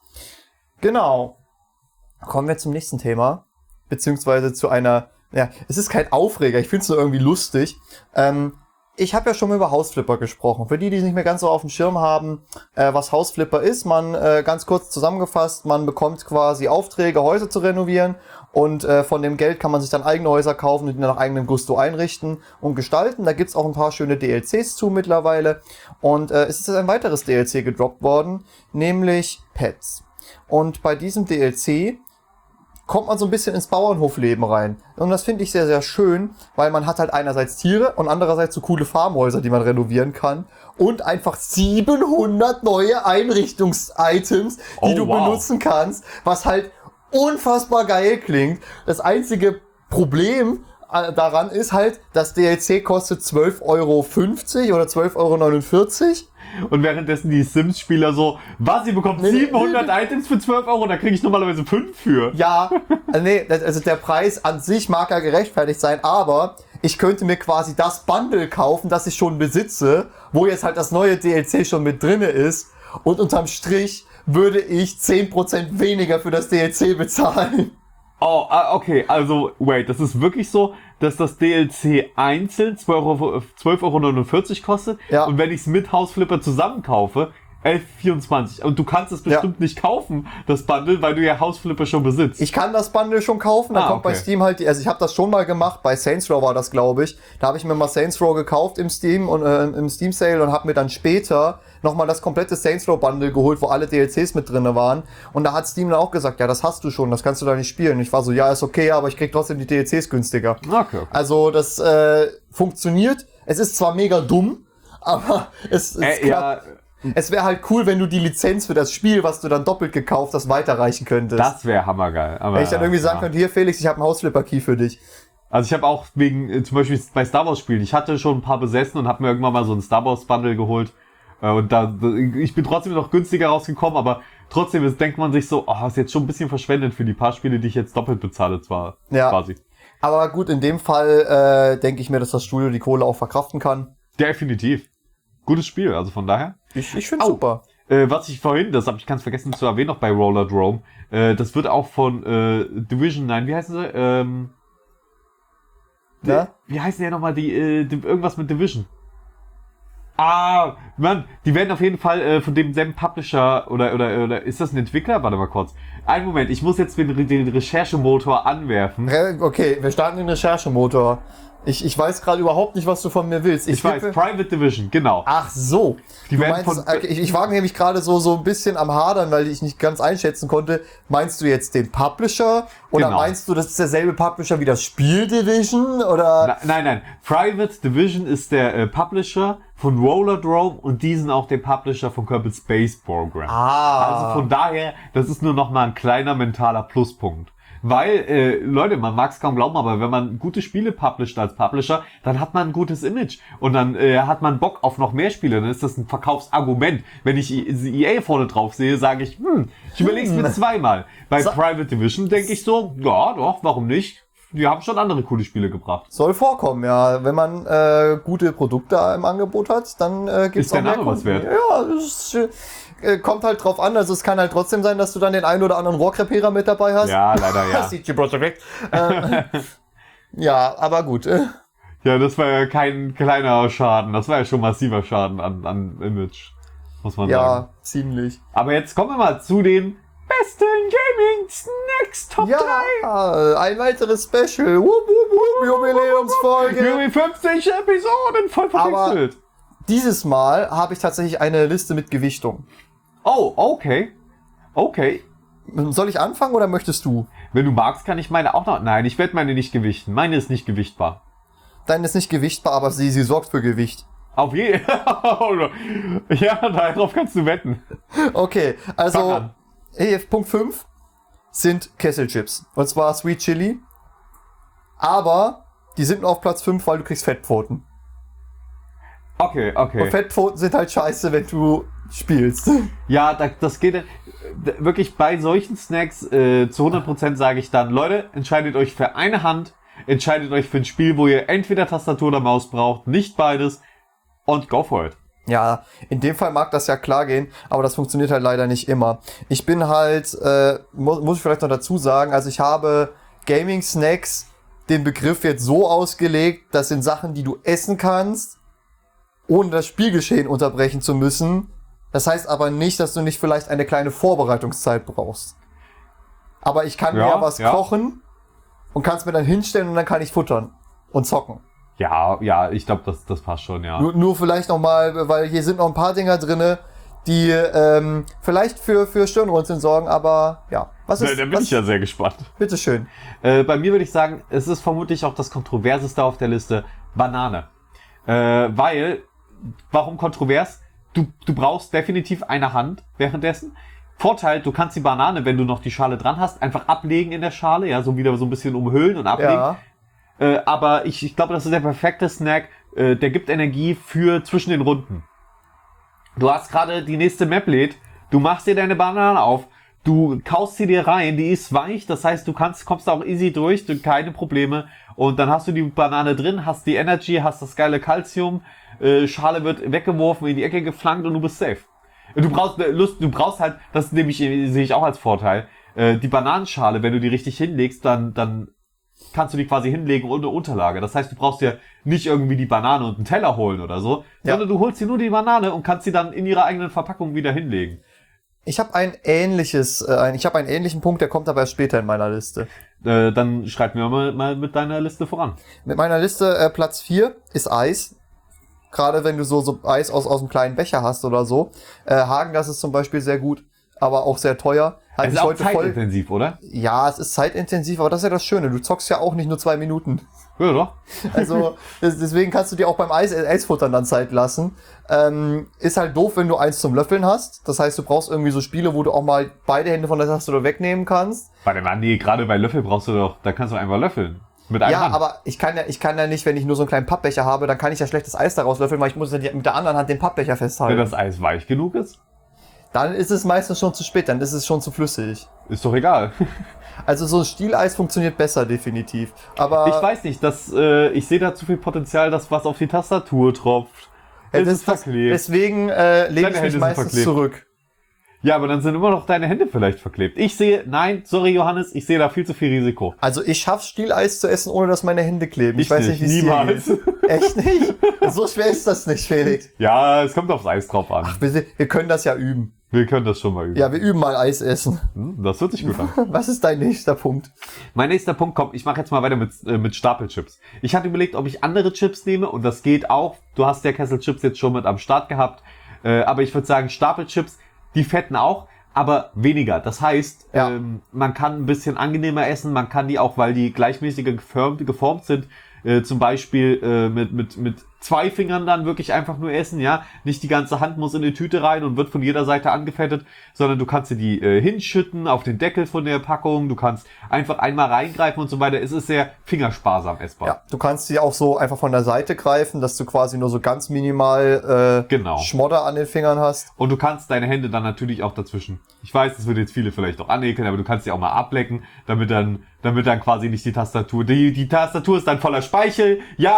Genau. Kommen wir zum nächsten Thema, beziehungsweise zu einer, ja, es ist kein Aufreger, ich finde es nur irgendwie lustig. Ähm, ich habe ja schon mal über Hausflipper gesprochen. Für die, die es nicht mehr ganz so auf dem Schirm haben, äh, was Hausflipper ist, man, äh, ganz kurz zusammengefasst, man bekommt quasi Aufträge, Häuser zu renovieren und äh, von dem Geld kann man sich dann eigene Häuser kaufen und die nach eigenem Gusto einrichten und gestalten. Da gibt's auch ein paar schöne D L Cs zu mittlerweile und äh, es ist jetzt ein weiteres D L C gedroppt worden, nämlich Pets. Und bei diesem D L C kommt man so ein bisschen ins Bauernhofleben rein. Und das finde ich sehr, sehr schön, weil man hat halt einerseits Tiere und andererseits so coole Farmhäuser, die man renovieren kann. Und einfach siebenhundert neue Einrichtungs-Items, die oh, du wow. benutzen kannst, was halt unfassbar geil klingt. Das einzige Problem daran ist halt, das D L C kostet zwölf Euro fünfzig oder zwölf Euro neunundvierzig. Und währenddessen die Sims-Spieler so, was, ihr bekommt nee, siebenhundert nee, Items für zwölf Euro, da kriege ich normalerweise fünf für. Ja, nee, also der Preis an sich mag ja gerechtfertigt sein, aber ich könnte mir quasi das Bundle kaufen, das ich schon besitze, wo jetzt halt das neue D L C schon mit drinne ist und unterm Strich würde ich zehn Prozent weniger für das D L C bezahlen. Oh, okay, also, wait, das ist wirklich so, dass das D L C einzeln zwölf Euro neunundvierzig kostet ja. Und wenn ich es mit Hausflipper zusammen kaufe, elf Euro vierundzwanzig. Und du kannst es bestimmt ja. nicht kaufen, das Bundle, weil du ja Hausflipper schon besitzt. Ich kann das Bundle schon kaufen, da ah, kommt okay. bei Steam halt, die, also ich habe das schon mal gemacht, bei Saints Row war das, glaube ich. Da habe ich mir mal Saints Row gekauft im Steam und äh, im Steam Sale und habe mir dann später nochmal das komplette Saints Row Bundle geholt, wo alle D L Cs mit drinne waren. Und da hat Steam dann auch gesagt, ja, das hast du schon, das kannst du da nicht spielen. Und ich war so, ja, ist okay, aber ich krieg trotzdem die D L Cs günstiger. Okay, okay. Also das äh, funktioniert. Es ist zwar mega dumm, aber es, es äh, ja. Es wäre halt cool, wenn du die Lizenz für das Spiel, was du dann doppelt gekauft hast, weiterreichen könntest. Das wäre hammergeil. Aber, wenn ich dann irgendwie sagen ja. könnte, hier Felix, ich habe einen Hausflipper-Key für dich. Also ich habe auch wegen, äh, zum Beispiel bei Star Wars Spielen, ich hatte schon ein paar besessen und habe mir irgendwann mal so ein Star Wars Bundle geholt. Äh, und da, ich bin trotzdem noch günstiger rausgekommen, aber trotzdem ist, denkt man sich so, oh, ist jetzt schon ein bisschen verschwendet für die paar Spiele, die ich jetzt doppelt bezahle, zwar ja. quasi. Aber gut, in dem Fall äh, denke ich mir, dass das Studio die Kohle auch verkraften kann. Definitiv. Gutes Spiel, also von daher. Ich, ich finde super. Äh, was ich vorhin, das habe ich ganz vergessen zu erwähnen, noch bei Roller Drome, äh, das wird auch von äh, Division, nein, wie heißen sie? Ähm, die, wie heißen die ja nochmal, die, äh, die, irgendwas mit Division. Ah, Mann, die werden auf jeden Fall äh, von demselben Publisher, oder, oder, oder, ist das ein Entwickler? Warte mal kurz. Einen Moment, ich muss jetzt den, den Recherchemotor anwerfen. Okay, wir starten den Recherchemotor. Ich, ich weiß gerade überhaupt nicht, was du von mir willst. Ich, ich weiß, Private Division, genau. Ach so. Die du werden meinst, von, okay, ich, ich war nämlich gerade so so ein bisschen am Hadern, weil ich nicht ganz einschätzen konnte. Meinst du jetzt den Publisher? Oder genau. meinst du, das ist derselbe Publisher wie das Spiel Division? Oder? Na, nein, nein. Private Division ist der äh, Publisher von Roller Drome und die sind auch der Publisher von Kerbal Space Program. Ah. Also von daher, das ist nur noch mal ein kleiner mentaler Pluspunkt. Weil, äh, Leute, man mag es kaum glauben, aber wenn man gute Spiele publisht als Publisher, dann hat man ein gutes Image. Und dann äh, hat man Bock auf noch mehr Spiele. Dann ist das ein Verkaufsargument. Wenn ich E A vorne drauf sehe, sage ich, hm, ich überlege es mir zweimal. Bei so- Private Division denke ich so, ja, doch, warum nicht? Die haben schon andere coole Spiele gebracht. Soll vorkommen, ja. Wenn man äh, gute Produkte im Angebot hat, dann äh, gibt's ist auch mehr Name was wert. Ja, das ist, äh, kommt halt drauf an. Also es kann halt trotzdem sein, dass du dann den einen oder anderen Rohrkrepierer mit dabei hast. Ja, leider ja. Das sieht die Project. ähm, ja, aber gut. Ja, das war ja kein kleiner Schaden. Das war ja schon massiver Schaden an, an Image. Muss man Ja, sagen. ziemlich. Aber jetzt kommen wir mal zu den besten Gaming Snacks Top Ja, drei. ein weiteres Special. Wupp, wupp, wupp, Jubiläumsfolge. Irgendwie fünfzig Episoden voll verpixelt. Dieses Mal habe ich tatsächlich eine Liste mit Gewichtung. Oh, okay. Okay. Soll ich anfangen oder möchtest du? Wenn du magst, kann ich meine auch noch... Nein, ich werde meine nicht gewichten. Meine ist nicht gewichtbar. Deine ist nicht gewichtbar, aber sie, sie sorgt für Gewicht. Auf jeden Fall. Ja, darauf kannst du wetten. Okay, Fang also an. hey, Punkt fünf sind Kesselchips. Und zwar Sweet Chili. Aber die sind nur auf Platz fünf, weil du kriegst Fettpfoten. Okay, okay. Und Fettpfoten sind halt scheiße, wenn du spielst. Ja, da, das geht wirklich bei solchen Snacks äh, zu hundert Prozent sage ich dann, Leute, entscheidet euch für eine Hand, entscheidet euch für ein Spiel, wo ihr entweder Tastatur oder Maus braucht, nicht beides und go for it. Ja, in dem Fall mag das ja klar gehen, aber das funktioniert halt leider nicht immer. Ich bin halt, äh, muss, muss ich vielleicht noch dazu sagen, also ich habe Gaming Snacks den Begriff jetzt so ausgelegt, das sind Sachen, die du essen kannst, ohne das Spielgeschehen unterbrechen zu müssen. Das heißt aber nicht, dass du nicht vielleicht eine kleine Vorbereitungszeit brauchst. Aber ich kann Ja, mir ja was ja. kochen und kann es mir dann hinstellen und dann kann ich futtern und zocken. Ja, ja, ich glaube, das, das passt schon, ja. Nur, nur vielleicht nochmal, weil hier sind noch ein paar Dinger drinne, die ähm, vielleicht für, für Stirnrunzeln sorgen, aber ja. Was ist, da, da bin was, ich ja sehr gespannt. Bitteschön. Äh, bei mir würde ich sagen, es ist vermutlich auch das Kontroverseste auf der Liste, Banane. Äh, weil, warum kontrovers? Du, du brauchst definitiv eine Hand währenddessen. Vorteil, du kannst die Banane, wenn du noch die Schale dran hast, einfach ablegen in der Schale, ja, so wieder so ein bisschen umhüllen und ablegen. Ja. Äh, aber ich, ich glaube, das ist der perfekte Snack, äh, der gibt Energie für zwischen den Runden. Du hast gerade die nächste Map lädt, du machst dir deine Banane auf, du kaust sie dir rein, die ist weich, das heißt, du kannst, kommst da auch easy durch, du, keine Probleme. Und dann hast du die Banane drin, hast die Energy, hast das geile Calcium, äh, Schale wird weggeworfen, in die Ecke geflankt und du bist safe. Du brauchst äh, Lust, du brauchst halt, das nehme ich, sehe ich auch als Vorteil, äh, die Bananenschale, wenn du die richtig hinlegst, dann, dann kannst du die quasi hinlegen ohne Unterlage. Das heißt, du brauchst dir nicht irgendwie die Banane und einen Teller holen oder so, Ja. sondern du holst dir nur die Banane und kannst sie dann in ihrer eigenen Verpackung wieder hinlegen. Ich habe ein ähnliches, äh, ein- ich habe einen ähnlichen Punkt, der kommt aber erst später in meiner Liste. Äh, dann schreib mir mal, mal mit deiner Liste voran. Mit meiner Liste äh, Platz vier ist Eis. Gerade wenn du so, so Eis aus, aus einem kleinen Becher hast oder so. Äh, Hagen, das ist zum Beispiel sehr gut, aber auch sehr teuer. Hat Es ist mich auch heute voll. zeitintensiv, oder? Ja, es ist zeitintensiv, aber das ist ja das Schöne. Du zockst ja auch nicht nur zwei Minuten. Ja, doch. Also des- deswegen kannst du dir auch beim Eis, Eisfuttern dann Zeit lassen. Ähm, ist halt doof, wenn du eins zum Löffeln hast. Das heißt, du brauchst irgendwie so Spiele, wo du auch mal beide Hände von der Tastatur wegnehmen kannst. Warte mal, nee, gerade bei Löffel brauchst du doch, da kannst du einfach löffeln. Mit einer Ja, Hand. aber ich kann ja, ich kann ja nicht, wenn ich nur so einen kleinen Pappbecher habe, dann kann ich ja schlechtes Eis daraus löffeln, weil ich muss ja die- mit der anderen Hand den Pappbecher Wenn festhalten. das Eis weich genug ist, Dann ist es meistens schon zu spät, dann ist es schon zu flüssig. ist doch egal. Also so ein Stieleis funktioniert besser, definitiv. Aber Ich weiß nicht, dass, äh, ich sehe da zu viel Potenzial, dass was auf die Tastatur tropft. äh, Es das, ist das, verklebt. deswegen äh, lege Deine ich Hände mich sind meistens verklebt. zurück. Ja, aber dann sind immer noch deine Hände vielleicht verklebt. Ich sehe, nein, sorry Johannes, ich sehe da viel zu viel Risiko. Also ich schaff's, Stieleis zu essen, ohne dass meine Hände kleben. Ich, Ich weiß nicht, nicht, wie es dir niemals. geht. Echt nicht? So schwer ist das nicht, Felix. Ja, es kommt aufs Eis drauf an. Wir, se- wir können das ja üben. Wir können das schon mal üben. Ja, wir üben mal Eis essen. Hm, das hört sich gut an. Was ist dein nächster Punkt? Mein nächster Punkt kommt, ich mache jetzt mal weiter mit, äh, mit Stapelchips. Ich hatte überlegt, ob ich andere Chips nehme und das geht auch. Du hast ja Kesselchips jetzt schon mit am Start gehabt. Äh, aber ich würde sagen, Stapelchips, die fetten auch, aber weniger. Das heißt, Ja. ähm, man kann ein bisschen angenehmer essen, man kann die auch, weil die gleichmäßiger geformt, geformt sind, äh, zum Beispiel äh, mit, mit, mit zwei Fingern dann wirklich einfach nur essen, ja. Nicht die ganze Hand muss in die Tüte rein und wird von jeder Seite angefettet, sondern du kannst dir die äh, hinschütten auf den Deckel von der Packung, du kannst einfach einmal reingreifen und so weiter. Es ist sehr fingersparsam essbar. Ja, du kannst sie auch so einfach von der Seite greifen, dass du quasi nur so ganz minimal äh, Genau. Schmodder an den Fingern hast. Und du kannst deine Hände dann natürlich auch dazwischen. Ich weiß, das würde jetzt viele vielleicht auch anekeln, aber du kannst sie auch mal ablecken, damit dann, damit dann quasi nicht die Tastatur, die, die Tastatur ist dann voller Speichel. Ja,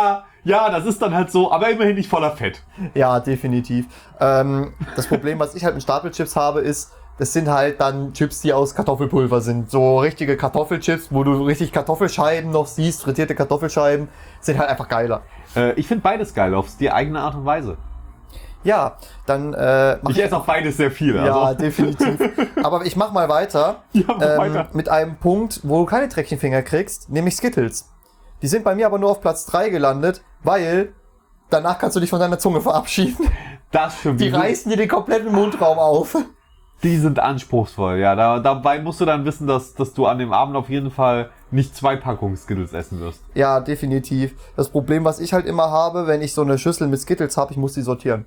Ja, das ist dann halt so, aber immerhin nicht voller Fett. Ja, definitiv. Ähm, das Problem, was ich halt mit Stapelchips habe, ist, das sind halt dann Chips, die aus Kartoffelpulver sind. So richtige Kartoffelchips, wo du richtig Kartoffelscheiben noch siehst, frittierte Kartoffelscheiben, sind halt einfach geiler. Äh, ich finde beides geil, auf die eigene Art und Weise. Ja, dann äh, mach Ich esse auch beides sehr viel. Ja, Also. definitiv. Aber ich mach mal weiter, Ja, mach ähm, weiter. mit einem Punkt, wo du keine Treckchenfinger kriegst, nämlich Skittles. Die sind bei mir aber nur auf Platz drei gelandet, weil danach kannst du dich von deiner Zunge verabschieden. Das stimmt. Die sind- reißen dir den kompletten Mundraum auf. Die sind anspruchsvoll, ja. Da, dabei musst du dann wissen, dass, dass du an dem Abend auf jeden Fall nicht zwei Packungen Skittles essen wirst. Ja, definitiv. Das Problem, was ich halt immer habe, wenn ich so eine Schüssel mit Skittles habe, ich muss die sortieren.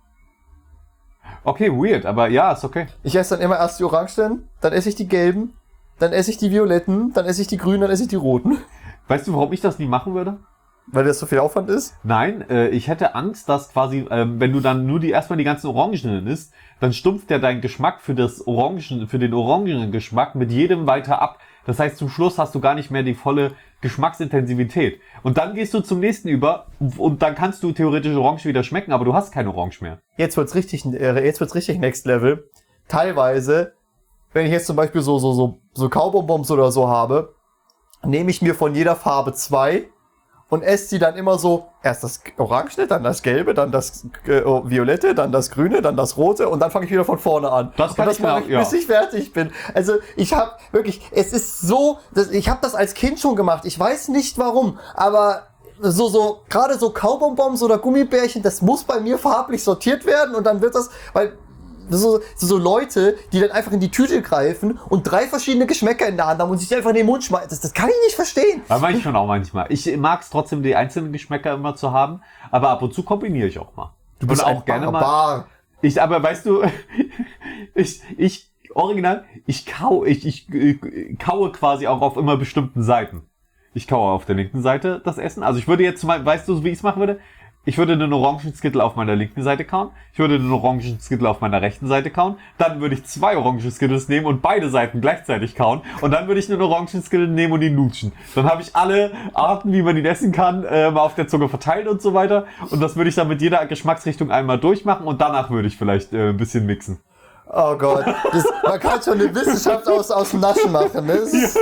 Okay, weird, aber ja, ist okay. Ich esse dann immer erst die Orangen, dann esse ich die gelben, dann esse ich die violetten, dann esse ich die grünen, dann esse ich die roten. Weißt du, warum ich das nie machen würde? Weil das so viel Aufwand ist? Nein, äh, ich hätte Angst, dass quasi, ähm, wenn du dann nur die erstmal die ganzen Orangen isst, dann stumpft ja dein Geschmack für das Orangen, für den orangenen Geschmack mit jedem weiter ab. Das heißt, zum Schluss hast du gar nicht mehr die volle Geschmacksintensivität. Und dann gehst du zum nächsten über und dann kannst du theoretisch Orange wieder schmecken, aber du hast keine Orange mehr. Jetzt wird's richtig, äh, jetzt wird's richtig Next Level. Teilweise, wenn ich jetzt zum Beispiel so, so, so, so Kaubonbons oder so habe, nehme ich mir von jeder Farbe zwei und esse sie dann immer so, erst das Orange, dann das Gelbe, dann das äh, Violette, dann das Grüne, dann das Rote und dann fange ich wieder von vorne an. Das kann und das ich mir mache auch- ich, ja. bis ich fertig bin. Also ich habe wirklich, es ist so, das, ich habe das als Kind schon gemacht. Ich weiß nicht warum, aber so, so, gerade so Kaubonbons oder Gummibärchen, das muss bei mir farblich sortiert werden und dann wird das, weil so, so Leute, die dann einfach in die Tüte greifen und drei verschiedene Geschmäcker in der Hand haben und sich die einfach in den Mund schmeißen. Das, das kann ich nicht verstehen. Das mache ich schon auch manchmal. Ich mag es trotzdem, die einzelnen Geschmäcker immer zu haben, aber ab und zu kombiniere ich auch mal. Du bist Und auch gerne mal. Ich, aber weißt du, ich, ich, original, ich kau, ich, ich äh, kaue quasi auch auf immer bestimmten Seiten. Ich kaue auf der linken Seite das Essen. Also ich würde jetzt mal, weißt du, wie ich es machen würde? Ich würde einen Orangenskittel auf meiner linken Seite kauen. Ich würde einen Orangenskittel auf meiner rechten Seite kauen. Dann würde ich zwei Orangenskittles nehmen und beide Seiten gleichzeitig kauen. Und dann würde ich einen Orangenskittel nehmen und ihn lutschen. Dann habe ich alle Arten, wie man ihn essen kann, äh, mal auf der Zunge verteilt und so weiter. Und das würde ich dann mit jeder Geschmacksrichtung einmal durchmachen. Und danach würde ich vielleicht äh, ein bisschen mixen. Oh Gott, das, man kann schon eine Wissenschaft aus, aus dem Naschen machen. Ne? Das ist,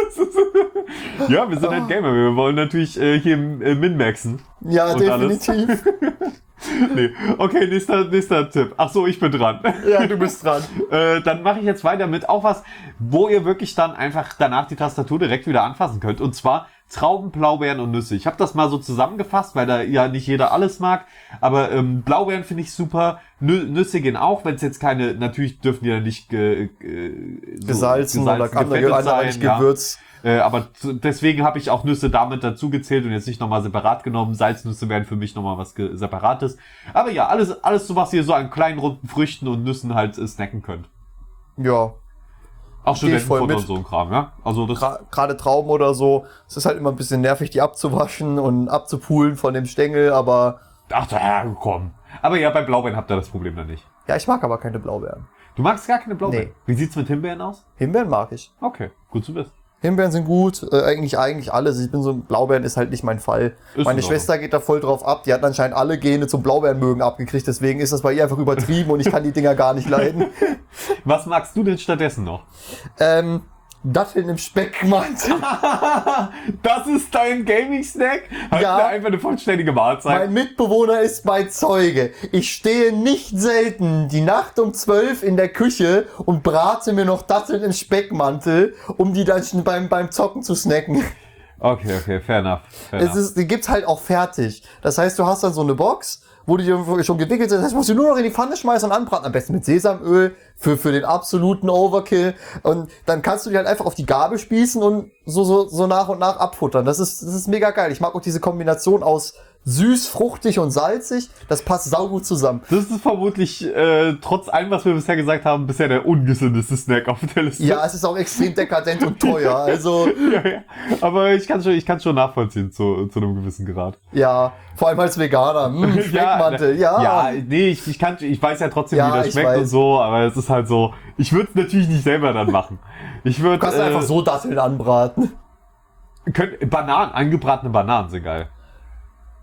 Ja, wir sind halt Gamer. Wir wollen natürlich äh, hier äh, min-maxen. ja, Und alles. definitiv. Nee. Okay, nächster, nächster Tipp. Ach so, ich bin dran. Ja, du bist dran. Äh, dann mache ich jetzt weiter mit auch was, wo ihr wirklich dann einfach danach die Tastatur direkt wieder anfassen könnt. Und zwar Trauben, Blaubeeren und Nüsse. Ich habe das mal so zusammengefasst, weil da ja nicht jeder alles mag. Aber ähm, Blaubeeren finde ich super. Nü Nüsse gehen auch, wenn es jetzt keine, natürlich dürfen die ja nicht ge, äh, so Gesalzen oder andere gefettet anderweitig sein, ja. Gewürz. Äh, aber zu, deswegen habe ich auch Nüsse damit dazu gezählt und jetzt nicht nochmal separat genommen. Salznüsse wären für mich nochmal was ge- Separates. Aber ja, alles, alles so, was ihr so an kleinen runden Früchten und Nüssen halt äh, snacken könnt. Ja, Auch Geh ich voll Studentenfutter mit. und so ein Kram, ja? Also das, gra- gerade Trauben oder so. Es ist halt immer ein bisschen nervig, die abzuwaschen und abzupulen von dem Stängel, aber ach, ja, komm. Aber ja, bei Blaubeeren habt ihr das Problem dann nicht. ja, ich mag aber keine Blaubeeren. Du magst gar keine Blaubeeren? Nee. Wie sieht's mit Himbeeren aus? Himbeeren mag ich. Okay, gut zu wissen. Himbeeren sind gut, äh, eigentlich eigentlich alles. Ich bin so, Blaubeeren ist halt nicht mein Fall. Ist Meine in Schwester geht da voll drauf ab. Die hat anscheinend alle Gene zum Blaubeerenmögen abgekriegt. Deswegen ist das bei ihr einfach übertrieben und ich kann die Dinger gar nicht leiden. Was magst du denn stattdessen noch? ähm, Datteln im Speckmantel. Das ist dein Gaming-Snack? Halt Ja. mir einfach eine vollständige Mahlzeit. Mein Mitbewohner ist mein Zeuge. Ich stehe nicht selten die Nacht um zwölf in der Küche und brate mir noch Datteln im Speckmantel, um die dann schon beim, beim Zocken zu snacken. Okay, okay, fair enough. Fair Es enough. ist, die gibt's halt auch fertig. Das heißt, du hast dann so eine Box, wo die schon gewickelt sind. Das heißt, musst du nur noch in die Pfanne schmeißen und anbraten. Am besten mit Sesamöl für, für den absoluten Overkill. Und dann kannst du die halt einfach auf die Gabel spießen und so, so, so nach und nach abfuttern. Das ist, das ist mega geil. Ich mag auch diese Kombination aus süß, fruchtig und salzig. Das passt saugut zusammen. Das ist vermutlich, äh, trotz allem, was wir bisher gesagt haben, bisher der ungesündeste Snack auf der Liste. Ja, es ist auch extrem dekadent und teuer. Also, ja, ja. Aber ich kann schon, ich kann schon nachvollziehen zu, zu einem gewissen Grad. ja, vor allem als Veganer. Hm, Speckmantel, ja. Ja, nee, ich, ich kann, ich weiß ja trotzdem, Ja, wie das ich schmeckt weiß. und so, aber es ist halt so, ich würde es natürlich nicht selber dann machen. Ich würde, Du kannst äh, einfach so Datteln anbraten. könnt, Bananen, angebratene Bananen sind geil.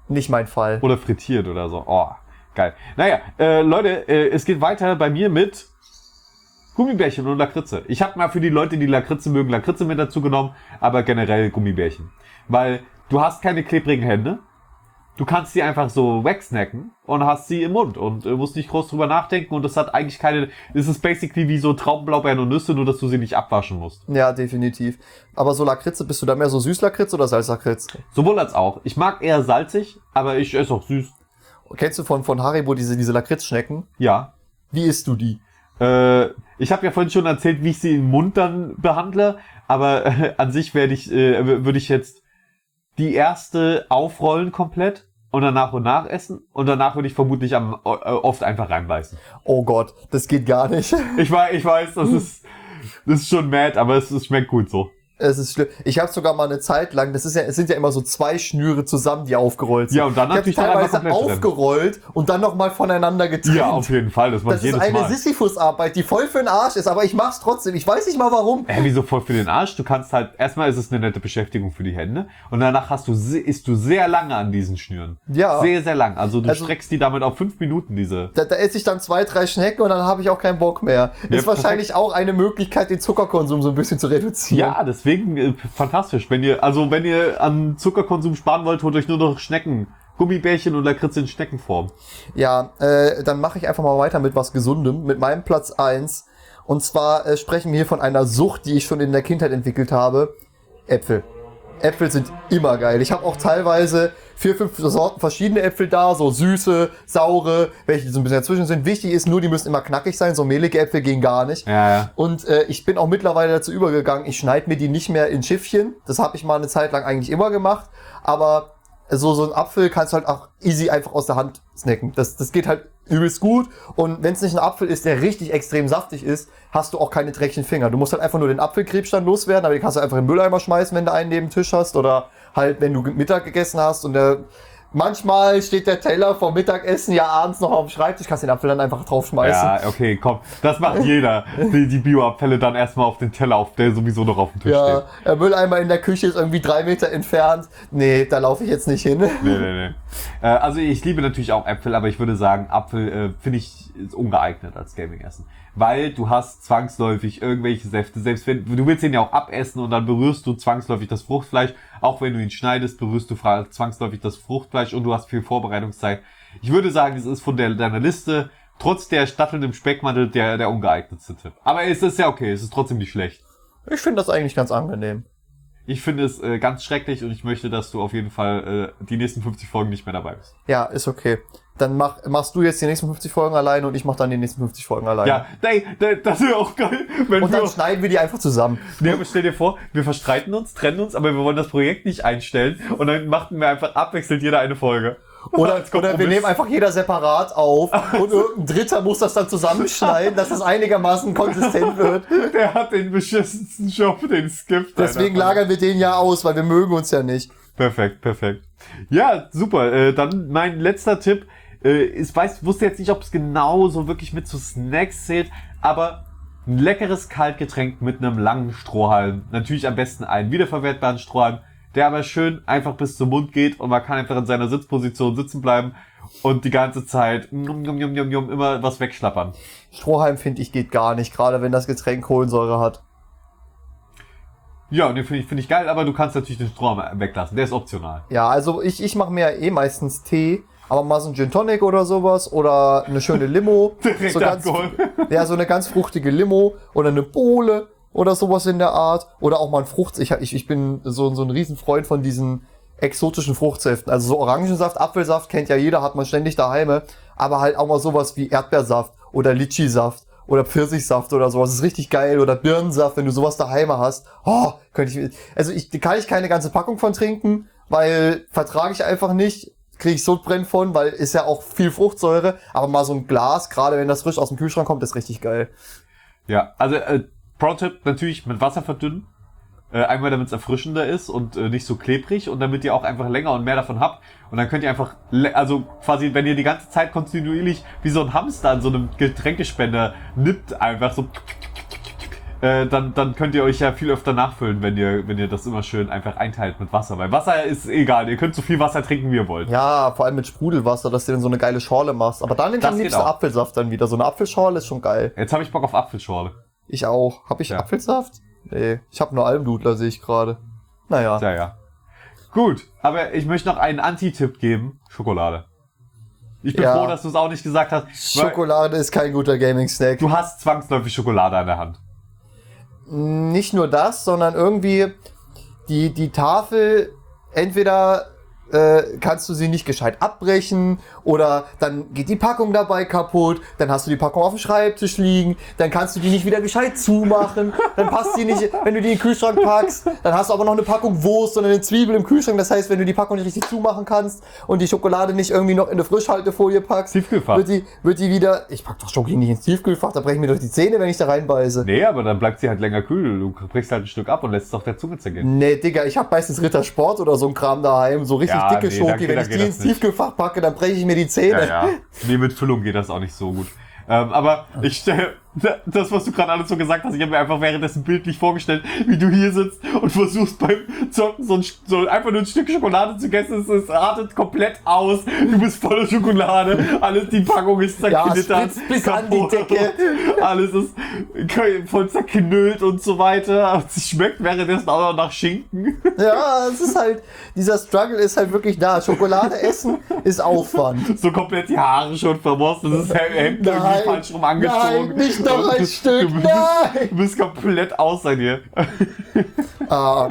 Nicht mein Fall. Oder frittiert oder so. Oh, geil. Naja, äh, Leute, äh, es geht weiter bei mir mit Gummibärchen und Lakritze. Ich habe mal für die Leute, die Lakritze mögen, Lakritze mit dazu genommen, aber generell Gummibärchen. Weil du hast keine klebrigen Hände. Du kannst sie einfach so wegsnacken und hast sie im Mund und äh, musst nicht groß drüber nachdenken und das hat eigentlich keine, es ist basically wie so Traubenblaubeeren und Nüsse, nur dass du sie nicht abwaschen musst. Ja, definitiv. Aber so Lakritze, bist du da mehr so Süßlakritz oder Salzlakritz? Sowohl als auch. Ich mag eher salzig, aber ich esse auch süß. Kennst du von, von Haribo diese, diese Lakritzschnecken? Ja. Wie isst du die? Äh, ich habe ja vorhin schon erzählt, wie ich sie im Mund dann behandle, aber äh, an sich werde ich, äh, würde ich jetzt die erste aufrollen komplett und dann nach und nach essen und danach würde ich vermutlich am äh, oft einfach reinbeißen. Oh Gott, das geht gar nicht. Ich weiß, ich weiß, das ist, das ist schon mad, aber es, es schmeckt gut so. Es ist schlimm. Ich habe sogar mal eine Zeit lang, das ist ja, es sind ja immer so zwei Schnüre zusammen, die aufgerollt sind. Ja, und dann ich natürlich hab dann einfach teilweise komplett aufgerollt und dann nochmal voneinander getrennt. Ja, auf jeden Fall, das mache ich Das ist jedes eine Mal. Sisyphus-Arbeit, die voll für den Arsch ist, aber ich mach's trotzdem. Ich weiß nicht mal warum. Hä, wieso voll für den Arsch? Du kannst halt, erstmal ist es eine nette Beschäftigung für die Hände und danach hast du, se- isst du sehr lange an diesen Schnüren. Ja. Sehr, sehr lang. Also du Also- streckst die damit auf fünf Minuten, diese. Da, da esse ich dann zwei, drei Schnecken und dann habe ich auch keinen Bock mehr. Ja, Ist wahrscheinlich auch eine Möglichkeit, den Zuckerkonsum so ein bisschen zu reduzieren. Ja, deswegen äh, fantastisch. Wenn ihr, also wenn ihr an Zuckerkonsum sparen wollt, holt euch nur noch Schnecken. Gummibärchen und Lakritze in Schneckenform. Ja, äh, dann mache ich einfach mal weiter mit was Gesundem, mit meinem Platz eins. Und zwar äh, sprechen wir hier von einer Sucht, die ich schon in der Kindheit entwickelt habe. Äpfel. Äpfel sind immer geil. Ich habe auch teilweise vier, fünf Sorten verschiedene Äpfel da, so süße, saure, welche so ein bisschen dazwischen sind. Wichtig ist nur, die müssen immer knackig sein, so mehlige Äpfel gehen gar nicht. Ja, ja. Und äh, ich bin auch mittlerweile dazu übergegangen, ich schneide mir die nicht mehr in Schiffchen. Das habe ich mal eine Zeit lang eigentlich immer gemacht. Aber so so ein Apfel kannst du halt auch easy einfach aus der Hand snacken. Das, das geht halt übelst gut. Und wenn es nicht ein Apfel ist, der richtig extrem saftig ist, hast du auch keine dreckigen Finger. Du musst halt einfach nur den Apfelkrebs dann loswerden, aber den kannst du einfach in den Mülleimer schmeißen, wenn du einen neben dem Tisch hast. Oder halt, wenn du Mittag gegessen hast und der... Manchmal steht der Teller vom Mittagessen ja abends noch auf dem Schreibtisch, kannst den Apfel dann einfach draufschmeißen. Ja, okay, komm. Das macht jeder. Die, die Bioabfälle dann erstmal auf den Teller, auf der sowieso noch auf dem Tisch Ja, steht. der Mülleimer in der Küche ist irgendwie drei Meter entfernt. Nee, da laufe ich jetzt nicht hin. Nee, nee, nee. Äh, also ich liebe natürlich auch Äpfel, aber ich würde sagen, Apfel äh, finde ich ist ungeeignet als Gaming-Essen. Weil du hast zwangsläufig irgendwelche Säfte, selbst wenn, du willst den ja auch abessen und dann berührst du zwangsläufig das Fruchtfleisch. Auch wenn du ihn schneidest, berührst du fra- zwangsläufig das Fruchtfleisch und du hast viel Vorbereitungszeit. Ich würde sagen, es ist von der, deiner Liste, trotz der Stacheln im Speckmantel, der, der ungeeignetste Tipp. Aber es ist ja okay, es ist trotzdem nicht schlecht. Ich finde das eigentlich ganz angenehm. Ich finde es äh, ganz schrecklich und ich möchte, dass du auf jeden Fall äh, die nächsten fünfzig Folgen nicht mehr dabei bist. Ja, ist okay. Dann mach, machst du jetzt die nächsten fünfzig Folgen alleine und ich mach dann die nächsten fünfzig Folgen alleine. Ja, ey, das wäre auch geil. Wenn Und wir, dann schneiden wir die einfach zusammen. nee, aber stell dir vor, wir verstreiten uns, trennen uns, aber wir wollen das Projekt nicht einstellen und dann machen wir einfach abwechselnd jeder eine Folge. Oder, Als oder wir Kompromiss. nehmen einfach jeder separat auf und irgendein Dritter muss das dann zusammenschneiden, dass das einigermaßen konsistent wird. Der hat den beschissensten Job, den skippt. Deswegen einer. lagern wir den ja aus, weil wir mögen uns ja nicht. Perfekt, perfekt. Ja, super. Äh, dann mein letzter Tipp. Äh, ich weiß, wusste jetzt nicht, ob es genau so wirklich mit zu Snacks zählt, aber ein leckeres Kaltgetränk mit einem langen Strohhalm. Natürlich am besten einen wiederverwertbaren Strohhalm, der aber schön einfach bis zum Mund geht und man kann einfach in seiner Sitzposition sitzen bleiben und die ganze Zeit njum, njum, njum, njum, njum, immer was wegschlappern. Strohhalm, finde ich, geht gar nicht, gerade wenn das Getränk Kohlensäure hat. Ja, den finde ich, finde ich geil, aber du kannst natürlich den Strohhalm weglassen. Der ist optional. Ja, also ich, ich mache mir ja eh meistens Tee, aber mal so ein Gin Tonic oder sowas oder eine schöne Limo. Direkt so ganz, Alkohol. ja, so eine ganz fruchtige Limo oder eine Bowle oder sowas in der Art. Oder auch mal ein Frucht. Ich, ich, ich bin so, so ein Riesenfreund von diesen exotischen Fruchtsäften. Also so Orangensaft, Apfelsaft kennt ja jeder, hat man ständig daheim. Aber halt auch mal sowas wie Erdbeersaft oder Litschi-Saft oder Pfirsichsaft oder sowas. Das ist richtig geil. Oder Birnensaft, wenn du sowas daheim hast. Oh, könnte ich, also ich, da kann ich keine ganze Packung von trinken, weil vertrage ich einfach nicht. Kriege ich Sodbrennen von, weil ist ja auch viel Fruchtsäure. Aber mal so ein Glas, gerade wenn das frisch aus dem Kühlschrank kommt, ist richtig geil. Ja, also äh, Pro-Tipp natürlich mit Wasser verdünnen. Äh, einmal damit es erfrischender ist und äh, nicht so klebrig und damit ihr auch einfach länger und mehr davon habt. Und dann könnt ihr einfach, le- also quasi, wenn ihr die ganze Zeit kontinuierlich wie so ein Hamster an so einem Getränkespender nippt, einfach so äh, dann, dann könnt ihr euch ja viel öfter nachfüllen, wenn ihr, wenn ihr das immer schön einfach einteilt mit Wasser. Weil Wasser ist egal, ihr könnt so viel Wasser trinken, wie ihr wollt. Ja, vor allem mit Sprudelwasser, dass du dann so eine geile Schorle machst. Aber dann nimmt Das am geht liebsten auch. Apfelsaft dann wieder. So eine Apfelschorle ist schon geil. Jetzt habe ich Bock auf Apfelschorle. Ich auch. Hab ich Ja. Apfelsaft? Nee, ich habe nur Almdudler, sehe ich gerade. Naja. Ja, ja. Gut, aber ich möchte noch einen Anti-Tipp geben. Schokolade. Ich bin Ja. froh, dass du es auch nicht gesagt hast. weil Schokolade ist kein guter Gaming-Snack. Du hast zwangsläufig Schokolade an der Hand. Nicht nur das, sondern irgendwie die, die Tafel, entweder äh, kannst du sie nicht gescheit abbrechen oder dann geht die Packung dabei kaputt, dann hast du die Packung auf dem Schreibtisch liegen, dann kannst du die nicht wieder gescheit zumachen, dann passt die nicht, wenn du die in den Kühlschrank packst, dann hast du aber noch eine Packung Wurst und eine Zwiebel im Kühlschrank, das heißt, wenn du die Packung nicht richtig zumachen kannst und die Schokolade nicht irgendwie noch in eine Frischhaltefolie packst, Tiefkühlfach. wird die, wird die wieder, ich pack doch Schokolade nicht ins Tiefkühlfach, da brechen mir doch die Zähne, wenn ich da reinbeiße. Nee, aber dann bleibt sie halt länger kühl. Du brichst halt ein Stück ab und lässt es auf der Zunge zergehen. Nee, Digga, ich hab meistens Rittersport oder so ein Kram daheim, so richtig Ja, dicke nee, Schoki. da geht- Wenn da ich geht die das ins nicht. Tiefkühlfach packe, dann breche ich mir die Zähne. Ja, ja. Nee, mit Füllung geht das auch nicht so gut. Ähm, aber ich stelle, das, was du gerade alles so gesagt hast, ich habe mir einfach währenddessen bildlich vorgestellt, wie du hier sitzt und versuchst beim Zocken so, ein, so einfach nur ein Stück Schokolade zu essen. Es, es artet komplett aus. Du bist voller Schokolade. Alles, die Packung ist Ja, zerknittert. spritzt bis an die kaputt. Decke. Alles ist voll zerknüllt und so weiter. Und es schmeckt währenddessen auch noch nach Schinken. Ja, es ist halt, dieser Struggle ist halt wirklich da. Schokolade essen ist Aufwand. So komplett die Haare schon vermostet. Das Hemd irgendwie Nein, falsch rum angezogen. nein, nicht noch ein Du- Stück, du bist, nein! Du bist komplett außer dir. Ah.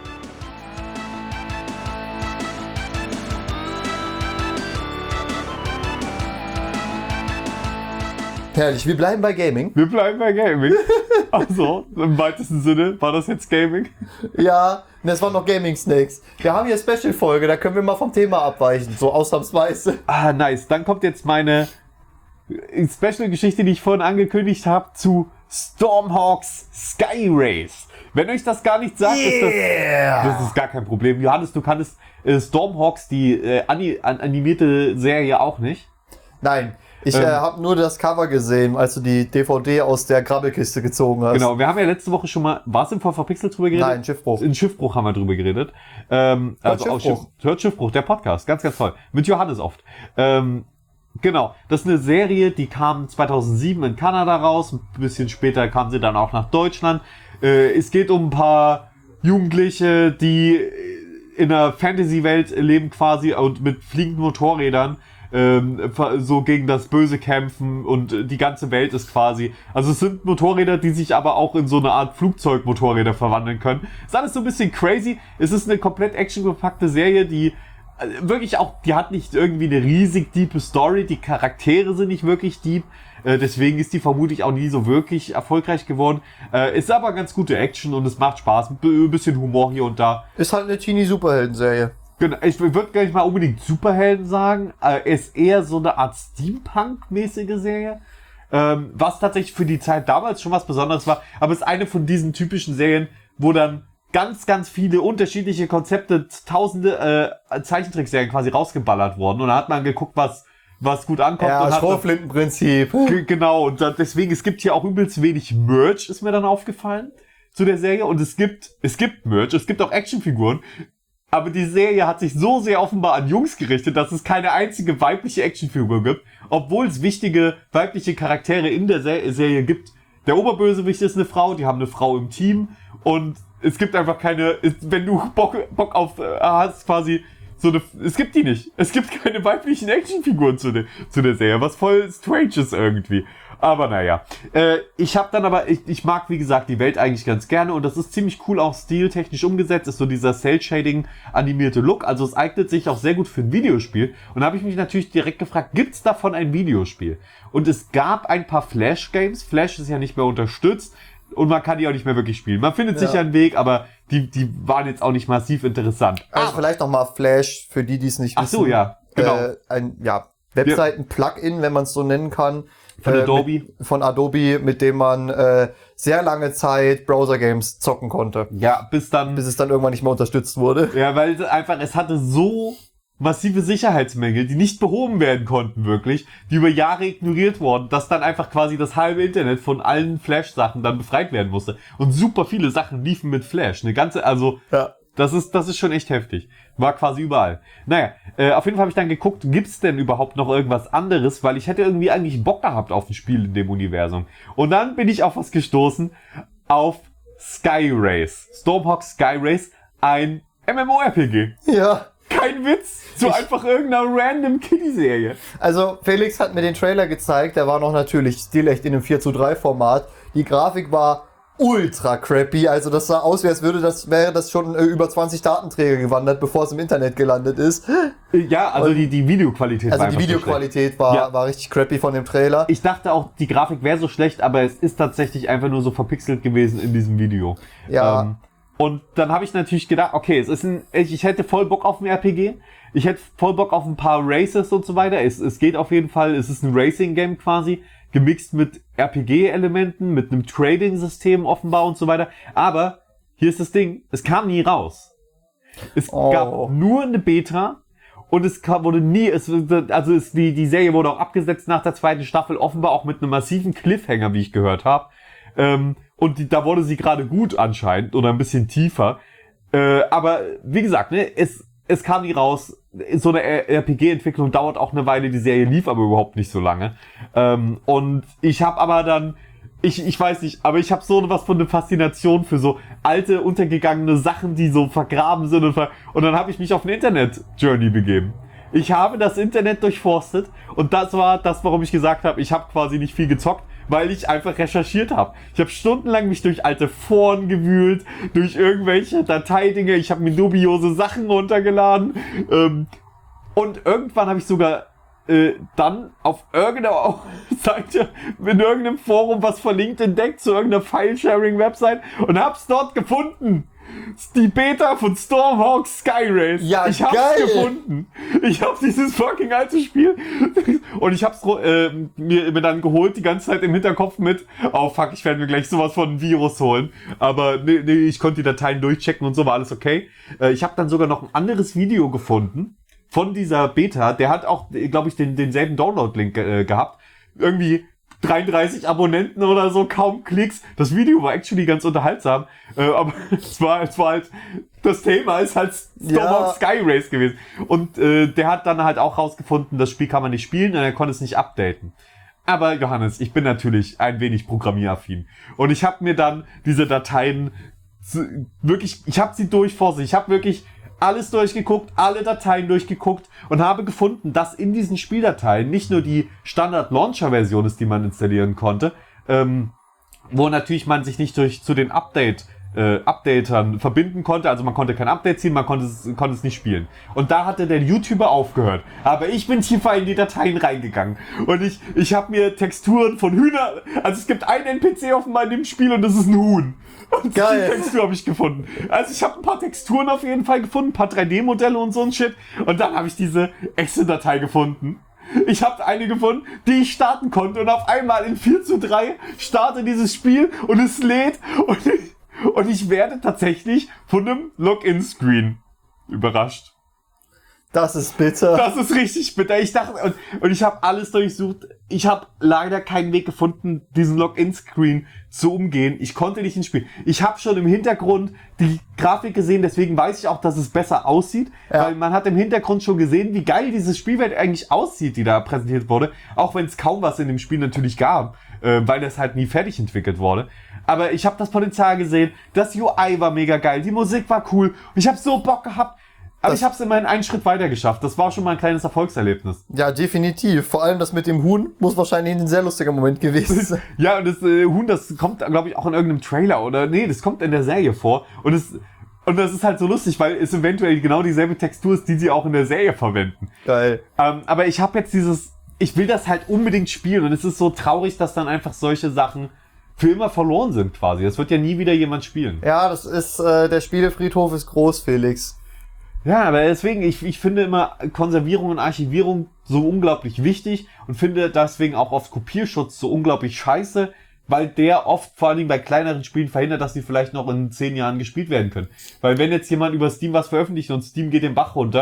Herrlich, wir bleiben bei Gaming. Wir bleiben bei Gaming. Also, im weitesten Sinne war das jetzt Gaming. Ja, das waren noch Gaming Snakes. Wir haben hier Special-Folge, da können wir mal vom Thema abweichen, so ausnahmsweise. Ah, nice. Dann kommt jetzt meine Special-Geschichte, die ich vorhin angekündigt habe, zu Stormhawks Sky Race. Wenn euch das gar nicht sagt, ist das, das ist gar kein Problem. Johannes, du kannst äh, Stormhawks, die äh, ani an animierte Serie, auch nicht. Nein, ich Ähm. äh, habe nur das Cover gesehen, als du die D V D aus der Krabbelkiste gezogen hast. Genau, wir haben ja letzte Woche schon mal, war es im Verpixelt drüber geredet? Nein, Schiffbruch. In Schiffbruch haben wir drüber geredet. Ähm, Hört also aus Schiffbruch. Schiff, hört Schiffbruch, der Podcast, ganz, ganz toll. Mit Johannes oft. Ähm, genau, das ist eine Serie, die kam zweitausendsieben in Kanada raus. Ein bisschen später kam sie dann auch nach Deutschland. Äh, es geht um ein paar Jugendliche, die in einer Fantasy-Welt leben quasi und mit fliegenden Motorrädern ähm, so gegen das Böse kämpfen und die ganze Welt ist quasi, also es sind Motorräder, die sich aber auch in so eine Art Flugzeugmotorräder verwandeln können. Ist alles so ein bisschen crazy. Es ist eine komplett actiongepackte Serie, die äh, wirklich auch, die hat nicht irgendwie eine riesig diepe Story, die Charaktere sind nicht wirklich deep, äh, deswegen ist die vermutlich auch nie so wirklich erfolgreich geworden. Äh, ist aber ganz gute Action und es macht Spaß, ein bisschen Humor hier und da. Ist halt eine Teenie-Superhelden-Serie. Genau, ich würde gar nicht mal unbedingt Superhelden sagen. Äh, ist eher so eine Art Steampunk-mäßige Serie. Ähm, was tatsächlich für die Zeit damals schon was Besonderes war. Aber es ist eine von diesen typischen Serien, wo dann ganz, ganz viele unterschiedliche Konzepte, tausende äh, Zeichentrickserien quasi rausgeballert wurden. Und da hat man geguckt, was was gut ankommt. Ja, und hat Schrotflintenprinzip. G- Genau, und da, deswegen, es gibt hier auch übelst wenig Merch, ist mir dann aufgefallen, zu der Serie. Und es gibt, es gibt Merch, es gibt auch Actionfiguren. Aber die Serie hat sich so sehr offenbar an Jungs gerichtet, dass es keine einzige weibliche Actionfigur gibt, obwohl es wichtige weibliche Charaktere in der Se- Serie gibt. Der Oberbösewicht ist eine Frau, die haben eine Frau im Team und es gibt einfach keine, wenn du Bock, Bock auf äh, hast, quasi so eine, es gibt die nicht. Es gibt keine weiblichen Actionfiguren zu, de, zu der Serie, was voll strange ist irgendwie. Aber naja, äh, ich habe dann aber, ich, ich mag wie gesagt die Welt eigentlich ganz gerne und das ist ziemlich cool auch stiltechnisch umgesetzt, ist so dieser Cell-Shading animierte Look, also es eignet sich auch sehr gut für ein Videospiel und da habe ich mich natürlich direkt gefragt, gibt's davon ein Videospiel? Und es gab ein paar Flash-Games, Flash ist ja nicht mehr unterstützt und man kann die auch nicht mehr wirklich spielen. Man findet Ja. sicher einen Weg, aber die, die waren jetzt auch nicht massiv interessant. Also vielleicht noch mal Flash, für die, die es nicht Ach wissen. so, ja, genau. Äh, ein, ja, Webseiten-Plugin, wenn man es so nennen kann. Von äh, Adobe. Mit, von Adobe, mit dem man äh, sehr lange Zeit Browser-Games zocken konnte. Ja, bis dann... Bis es dann irgendwann nicht mehr unterstützt wurde. Ja, weil es einfach, es hatte so massive Sicherheitsmängel, die nicht behoben werden konnten wirklich, die über Jahre ignoriert wurden, dass dann einfach quasi das halbe Internet von allen Flash-Sachen dann befreit werden musste. Und super viele Sachen liefen mit Flash. Eine ganze, also, Ja. das ist, das ist schon echt heftig. War quasi überall. Naja, äh, auf jeden Fall habe ich dann geguckt, gibt's denn überhaupt noch irgendwas anderes, weil ich hätte irgendwie eigentlich Bock gehabt auf ein Spiel in dem Universum. Und dann bin ich auf was gestoßen, auf Sky Race. Stormhawk Sky Race, ein MMORPG. Ja. Kein Witz. So Ich- einfach irgendeiner random Kiddie-Serie. Also Felix hat mir den Trailer gezeigt, der war noch natürlich stilecht in einem vier zu drei Format. Die Grafik war ultra crappy, also das sah aus, wie als würde das, wäre das schon äh, über zwanzig Datenträger gewandert, bevor es im Internet gelandet ist. Ja, also die, die Videoqualität Also war die einfach so Videoqualität war, Ja. war richtig crappy von dem Trailer. schlecht. Ich dachte auch, die Grafik wäre so schlecht, aber es ist tatsächlich einfach nur so verpixelt gewesen in diesem Video. Ja. Ähm, und dann habe ich natürlich gedacht, okay, es ist ein, ich, ich hätte voll Bock auf ein R P G. Ich hätte voll Bock auf ein paar Races und so weiter. Es, es geht auf jeden Fall, es ist ein Racing-Game quasi, gemixt mit R P G-Elementen, mit einem Trading-System offenbar und so weiter. Aber hier ist das Ding, es kam nie raus. Es Oh. gab nur eine Beta und es kam, wurde nie, es, also es, die, die Serie wurde auch abgesetzt nach der zweiten Staffel, offenbar auch mit einem massiven Cliffhanger, wie ich gehört habe. Ähm, und die, da wurde sie gerade gut anscheinend oder ein bisschen tiefer. Äh, aber wie gesagt, ne, es, es kam nie raus. So eine R P G-Entwicklung dauert auch eine Weile. Die Serie lief aber überhaupt nicht so lange. Ähm, und ich habe aber dann, ich, ich weiß nicht, aber ich habe so was von eine Faszination für so alte, untergegangene Sachen, die so vergraben sind. Und, ver und dann habe ich mich auf eine Internet-Journey begeben. Ich habe das Internet durchforstet und das war das, warum ich gesagt habe, ich habe quasi nicht viel gezockt, weil ich einfach recherchiert habe. Ich habe stundenlang mich durch alte Foren gewühlt, durch irgendwelche Dateidinge, ich habe mir dubiose Sachen runtergeladen ähm, und irgendwann habe ich sogar äh, dann auf irgendeiner Seite in irgendeinem Forum was verlinkt entdeckt zu irgendeiner File-Sharing-Website und hab's dort gefunden. Die Beta von Stormhawk Sky Race. Ja, ich hab's geil. gefunden. Ich hab dieses fucking alte Spiel und ich hab's äh, mir, mir dann geholt, die ganze Zeit im Hinterkopf mit, oh fuck, ich werde mir gleich sowas von einem Virus holen. Aber nee, nee, ich konnte die Dateien durchchecken und so, war alles okay. Äh, ich habe dann sogar noch ein anderes Video gefunden von dieser Beta. Der hat auch, glaube ich, den, denselben Download-Link äh, gehabt. Irgendwie dreiunddreißig Abonnenten oder so, kaum Klicks. Das Video war actually ganz unterhaltsam, äh, aber es war, es war halt, das Thema ist halt Stormhawk Ja. Sky Race gewesen. Und äh, der hat dann halt auch rausgefunden, das Spiel kann man nicht spielen und er konnte es nicht updaten. Aber Johannes, ich bin natürlich ein wenig programmieraffin. Und ich habe mir dann diese Dateien zu, wirklich, ich habe sie durchforstet. Ich habe wirklich alles durchgeguckt, alle Dateien durchgeguckt und habe gefunden, dass in diesen Spieldateien nicht nur die Standard-Launcher-Version ist, die man installieren konnte, ähm, wo natürlich man sich nicht durch zu den Update äh, Updatern verbinden konnte, also man konnte kein Update ziehen, man konnte es, konnte es nicht spielen. Und da hatte der YouTuber aufgehört. Aber ich bin tiefer in die Dateien reingegangen und ich ich habe mir Texturen von Hühner, also es gibt einen N P C offenbar in dem Spiel und das ist ein Huhn. Und Geil. die Textur habe ich gefunden. Also ich habe ein paar Texturen auf jeden Fall gefunden, ein paar drei D Modelle und so ein Shit. Und dann habe ich diese Exe-Datei gefunden. Ich habe eine gefunden, die ich starten konnte. Und auf einmal in vier zu drei starte dieses Spiel und es lädt. Und ich, und ich werde tatsächlich von einem Login-Screen überrascht. Das ist bitter. Das ist richtig bitter. Ich dachte, und, und ich habe alles durchsucht. Ich habe leider keinen Weg gefunden, diesen Login-Screen zu umgehen. Ich konnte nicht ins Spiel. Ich habe schon im Hintergrund die Grafik gesehen, deswegen weiß ich auch, dass es besser aussieht. Ja. Weil man hat im Hintergrund schon gesehen, wie geil dieses Spielwelt eigentlich aussieht, die da präsentiert wurde. Auch wenn es kaum was in dem Spiel natürlich gab, äh, weil das halt nie fertig entwickelt wurde. Aber ich habe das Potenzial gesehen. Das U I war mega geil. Die Musik war cool. Und ich habe so Bock gehabt. Aber Das- ich habe es immerhin einen Schritt weiter geschafft. Das war schon mal ein kleines Erfolgserlebnis. Ja, definitiv. Vor allem das mit dem Huhn muss wahrscheinlich ein sehr lustiger Moment gewesen sein. Ja, und das äh, Huhn, das kommt, glaube ich, auch in irgendeinem Trailer oder nee, das kommt in der Serie vor. Und es und das ist halt so lustig, weil es eventuell genau dieselbe Textur ist, die sie auch in der Serie verwenden. Geil. Ähm, aber ich habe jetzt dieses, ich will das halt unbedingt spielen und es ist so traurig, dass dann einfach solche Sachen für immer verloren sind quasi. Das wird ja nie wieder jemand spielen. Ja, das ist, äh, der Spielefriedhof ist groß, Felix. Ja, aber deswegen, ich, ich finde immer Konservierung und Archivierung so unglaublich wichtig und finde deswegen auch oft Kopierschutz so unglaublich scheiße, weil der oft vor allen Dingen bei kleineren Spielen verhindert, dass sie vielleicht noch in zehn Jahren gespielt werden können. Weil wenn jetzt jemand über Steam was veröffentlicht und Steam geht den Bach runter,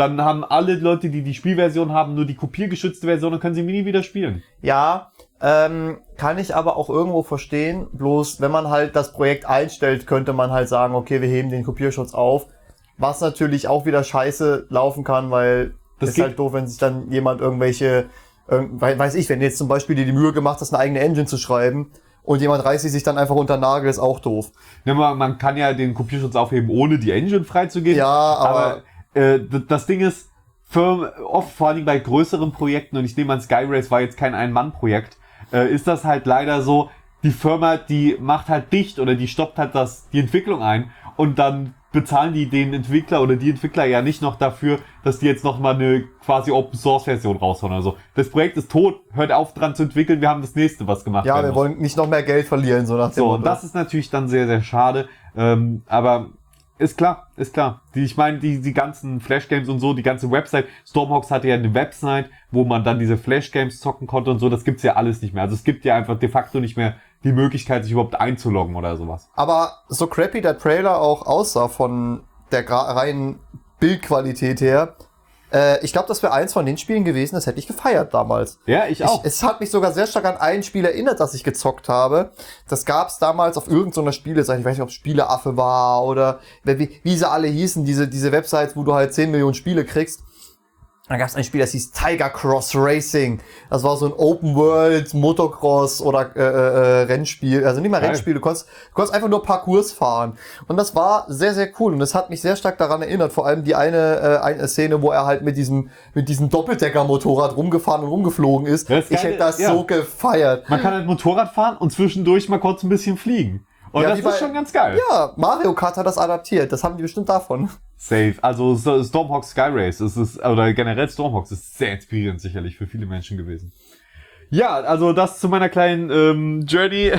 dann haben alle Leute, die die Spielversion haben, nur die kopiergeschützte Version und können sie nie wieder spielen. Ja, ähm, kann ich aber auch irgendwo verstehen. Bloß, wenn man halt das Projekt einstellt, könnte man halt sagen, okay, wir heben den Kopierschutz auf. Was natürlich auch wieder scheiße laufen kann, weil das ist halt doof, wenn sich dann jemand irgendwelche, irgend, weiß ich, wenn du jetzt zum Beispiel dir die Mühe gemacht hast, eine eigene Engine zu schreiben, und jemand reißt sich dann einfach unter den Nagel, ist auch doof. Ja, man, man kann ja den Kopierschutz aufheben, ohne die Engine freizugeben. Ja, aber... aber äh, das Ding ist, für, oft vor allem bei größeren Projekten, und ich nehme an, Skyrace war jetzt kein Ein-Mann-Projekt, äh, ist das halt leider so, die Firma, die macht halt dicht oder die stoppt halt das, die Entwicklung ein und dann bezahlen die den Entwickler oder die Entwickler ja nicht noch dafür, dass die jetzt nochmal eine quasi Open-Source-Version raushauen oder so. Das Projekt ist tot, hört auf dran zu entwickeln, wir haben das nächste, was gemacht Ja, werden wir muss. wollen nicht noch mehr Geld verlieren, so nach dem So, Motto. und das ist natürlich dann sehr, sehr schade, ähm, aber ist klar, ist klar. Die, ich meine, die, die ganzen Flash-Games und so, die ganze Website, Stormhawks hatte ja eine Website, wo man dann diese Flash-Games zocken konnte und so, das gibt's ja alles nicht mehr. Also es gibt ja einfach de facto nicht mehr die Möglichkeit, sich überhaupt einzuloggen oder sowas. Aber so crappy der Trailer auch aussah von der gra- reinen Bildqualität her, äh, ich glaube, das wäre eins von den Spielen gewesen, das hätte ich gefeiert damals. Ja, ich auch. Ich, es hat mich sogar sehr stark an ein Spiel erinnert, das ich gezockt habe. Das gab's damals auf irgendeiner Spieleseite, ich weiß nicht, ob es Spieleaffe war oder wie, wie sie alle hießen, diese, diese Websites, wo du halt zehn Millionen Spiele kriegst. Da gab es ein Spiel, das hieß Tiger Cross Racing. Das war so ein Open World Motocross oder äh, äh, Rennspiel. Also nicht mal Geil. Rennspiel, du konntest, du konntest einfach nur Parcours fahren. Und das war sehr, sehr cool. Und das hat mich sehr stark daran erinnert. Vor allem die eine, äh, eine Szene, wo er halt mit diesem mit diesem Doppeldecker-Motorrad rumgefahren und rumgeflogen ist. Das ist ich geil, hätte das ja. so gefeiert. Man kann halt Motorrad fahren und zwischendurch mal kurz ein bisschen fliegen. Und Ja, das wie ist bei- schon ganz geil. Ja, Mario Kart hat das adaptiert. Das haben die bestimmt davon. Safe. Also so- Stormhawks Sky Race ist es, oder generell Stormhawks ist sehr inspirierend sicherlich für viele Menschen gewesen. Ja, also das zu meiner kleinen ähm, Journey.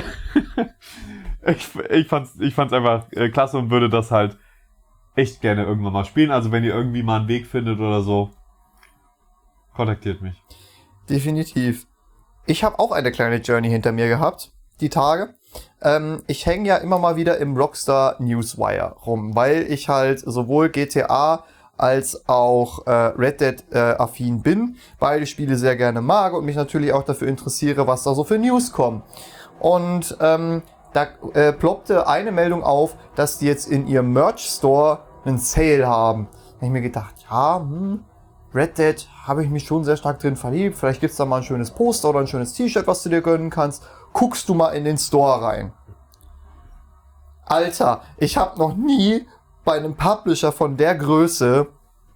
ich, ich fand's, ich fand's einfach äh, klasse und würde das halt echt gerne irgendwann mal spielen. Also wenn ihr irgendwie mal einen Weg findet oder so, kontaktiert mich. Definitiv. Ich habe auch eine kleine Journey hinter mir gehabt, die Tage. Ähm, ich hänge ja immer mal wieder im Rockstar Newswire rum, weil ich halt sowohl G T A als auch äh, Red Dead äh, affin bin, beide Spiele sehr gerne mag und mich natürlich auch dafür interessiere, was da so für News kommen. Und ähm, da äh, ploppte eine Meldung auf, dass die jetzt in ihrem Merch Store einen Sale haben. Da hab ich mir gedacht, ja, hm, Red Dead habe ich mich schon sehr stark drin verliebt. Vielleicht gibt's da mal ein schönes Poster oder ein schönes T-Shirt, was du dir gönnen kannst. Guckst du mal in den Store rein. Alter, ich habe noch nie bei einem Publisher von der Größe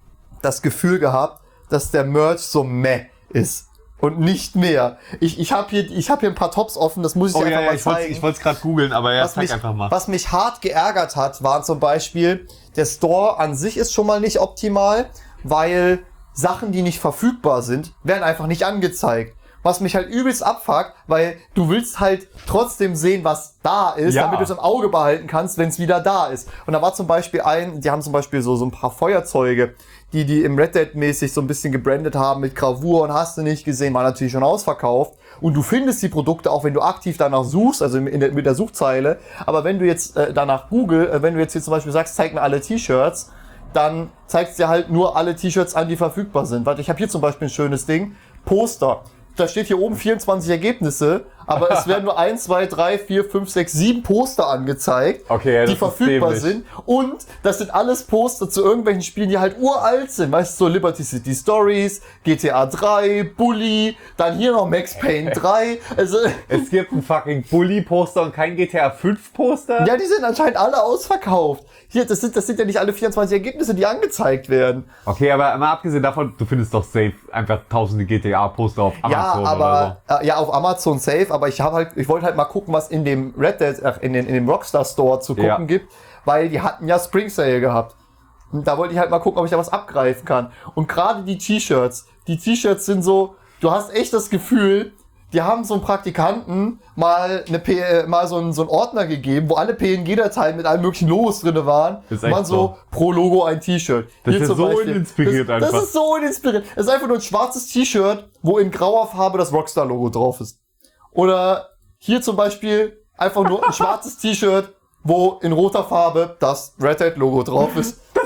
das Gefühl gehabt, dass der Merch so meh ist. Und nicht mehr. Ich, ich habe hier, ich hab hier ein paar Tops offen, das muss ich dir Oh einfach ja, ja mal ich wollte zeigen. ich wollte es gerade googeln, aber ja, was, zeig mich, einfach mal. was mich hart geärgert hat, war zum Beispiel, der Store an sich ist schon mal nicht optimal, weil Sachen, die nicht verfügbar sind, werden einfach nicht angezeigt. Was mich halt übelst abfuckt, weil du willst halt trotzdem sehen, was da ist, Ja. damit du es im Auge behalten kannst, wenn es wieder da ist. Und da war zum Beispiel ein, die haben zum Beispiel so, so ein paar Feuerzeuge, die die im Red Dead mäßig so ein bisschen gebrandet haben mit Gravur und hast du nicht gesehen, war natürlich schon ausverkauft. Und du findest die Produkte auch, wenn du aktiv danach suchst, also in der, mit der Suchzeile. Aber wenn du jetzt äh, danach Google, äh, wenn du jetzt hier zum Beispiel sagst, zeig mir alle T-Shirts, dann zeigst dir halt nur alle T-Shirts an, die verfügbar sind. Warte, ich habe hier zum Beispiel ein schönes Ding, Poster. Da steht hier oben vierundzwanzig Ergebnisse, aber es werden nur eins, zwei, drei, vier, fünf, sechs, sieben Poster angezeigt, Okay, ja, das die ist verfügbar dämlich. sind. Und das sind alles Poster zu irgendwelchen Spielen, die halt uralt sind. Weißt du, so Liberty City Stories, G T A drei, Bully, dann hier noch Max Payne drei. Also, Es gibt ein fucking Bully-Poster und kein G T A fünf Poster? ja, die sind anscheinend alle ausverkauft. Hier, das sind, das sind ja nicht alle vierundzwanzig Ergebnisse, die angezeigt werden. Okay, aber mal abgesehen davon, du findest doch safe einfach tausende G T A-Poster auf Amazon Ja, oder aber äh, ja, auf Amazon safe, aber ich habe halt, ich wollte halt mal gucken, was in dem Red Dead, ach, in, den, in dem Rockstar Store zu gucken Ja. gibt, weil die hatten ja Spring Sale gehabt. Und da wollte ich halt mal gucken, ob ich da was abgreifen kann. Und gerade die T-Shirts, die T-Shirts sind so, du hast echt das Gefühl, die haben so einen Praktikanten mal eine P äh, mal so einen, so einen Ordner gegeben, wo alle P N G-Dateien mit allen möglichen Logos drinne waren. Das ist Und man echt so, so. pro Logo ein T-Shirt. Das Hier ist zum so Beispiel. uninspiriert das, einfach. Das ist so uninspiriert. Es ist einfach nur ein schwarzes T-Shirt, wo in grauer Farbe das Rockstar-Logo drauf ist. Oder hier zum Beispiel einfach nur ein schwarzes T-Shirt, wo in roter Farbe das Red Dead-Logo drauf ist. Das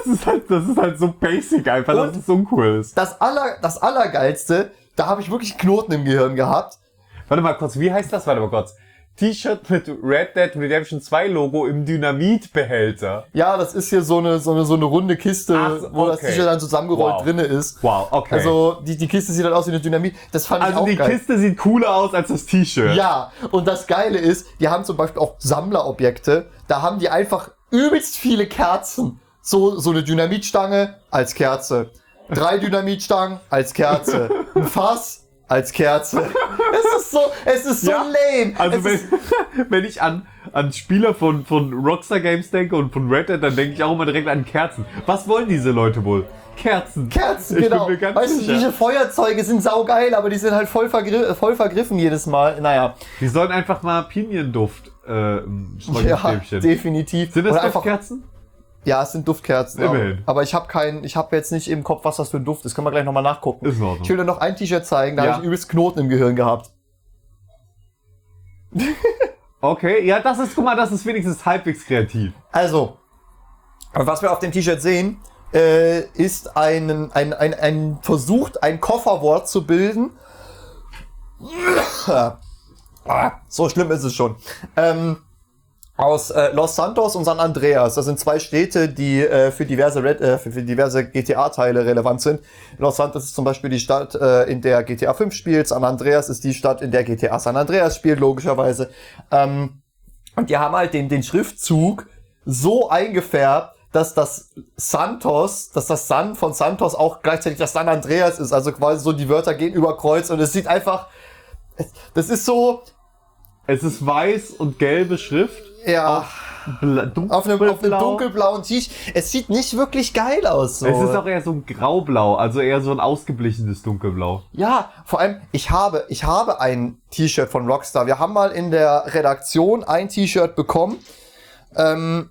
das ist halt, das ist halt so basic einfach, Und dass es uncool ist. Das aller, das Allergeilste, da habe ich wirklich Knoten im Gehirn gehabt. Warte mal kurz, wie heißt das? Warte mal kurz. T-Shirt mit Red Dead Redemption zwei Logo im Dynamitbehälter. Ja, das ist hier so eine, so eine, so eine runde Kiste, Ach so, wo das okay. T-Shirt dann zusammengerollt Wow. drinne ist. Wow, okay. Also, die, die Kiste sieht halt aus wie eine Dynamit. Das fand ich Also auch die geil. Kiste sieht cooler aus als das T-Shirt. Ja, und das Geile ist, die haben zum Beispiel auch Sammlerobjekte. Da haben die einfach übelst viele Kerzen. So, so eine Dynamitstange als Kerze. Drei Dynamitstangen als Kerze. Ein Fass als Kerze. Es ist so, es ist so Ja, lame. Also es wenn, ist, wenn ich an, an Spieler von, von Rockstar Games denke und von Red Dead, dann denke ich auch immer direkt an Kerzen. Was wollen diese Leute wohl? Kerzen. Kerzen, Ich genau. bin mir ganz Weißt du, sicher. diese Feuerzeuge sind saugeil, aber die sind halt voll, vergri voll vergriffen jedes Mal. Naja. Die sollen einfach mal Pinienduft äh, Ja, Streustäbchen. definitiv. Sind das Oder einfach, Duftkerzen? ja, es sind Duftkerzen. Immerhin. Aber ich habe keinen, ich habe jetzt nicht im Kopf, was das für ein Duft ist. Können wir gleich nochmal nachgucken. Ist in Ordnung. Ich will dir noch ein T-Shirt zeigen, da Ja. habe ich übelst Knoten im Gehirn gehabt. Okay, ja, das ist, guck mal, das ist wenigstens halbwegs kreativ. Also, was wir auf dem T-Shirt sehen, äh, ist ein, ein, ein, ein Versuch, ein Kofferwort zu bilden. Ah, so schlimm ist es schon. Ähm, aus äh, Los Santos und San Andreas. Das sind zwei Städte, die äh, für diverse Red, äh, für, für diverse G T A-Teile relevant sind. Los Santos ist zum Beispiel die Stadt, äh, in der G T A fünf spielt. San Andreas ist die Stadt, in der G T A San Andreas spielt, logischerweise. Ähm, und die haben halt den, den Schriftzug so eingefärbt, dass das Santos, dass das San von Santos auch gleichzeitig das San Andreas ist. Also quasi so die Wörter gehen über Kreuz und es sieht einfach, das ist so, Es ist weiß und gelbe Schrift. ja, Bla- auf einem, auf einem dunkelblau. dunkelblauen T-Shirt. Es sieht nicht wirklich geil aus. So. Es ist auch eher so ein Graublau, also eher so ein ausgeblichenes Dunkelblau. Ja, vor allem, ich habe, ich habe ein T-Shirt von Rockstar. Wir haben mal in der Redaktion ein T-Shirt bekommen, ähm,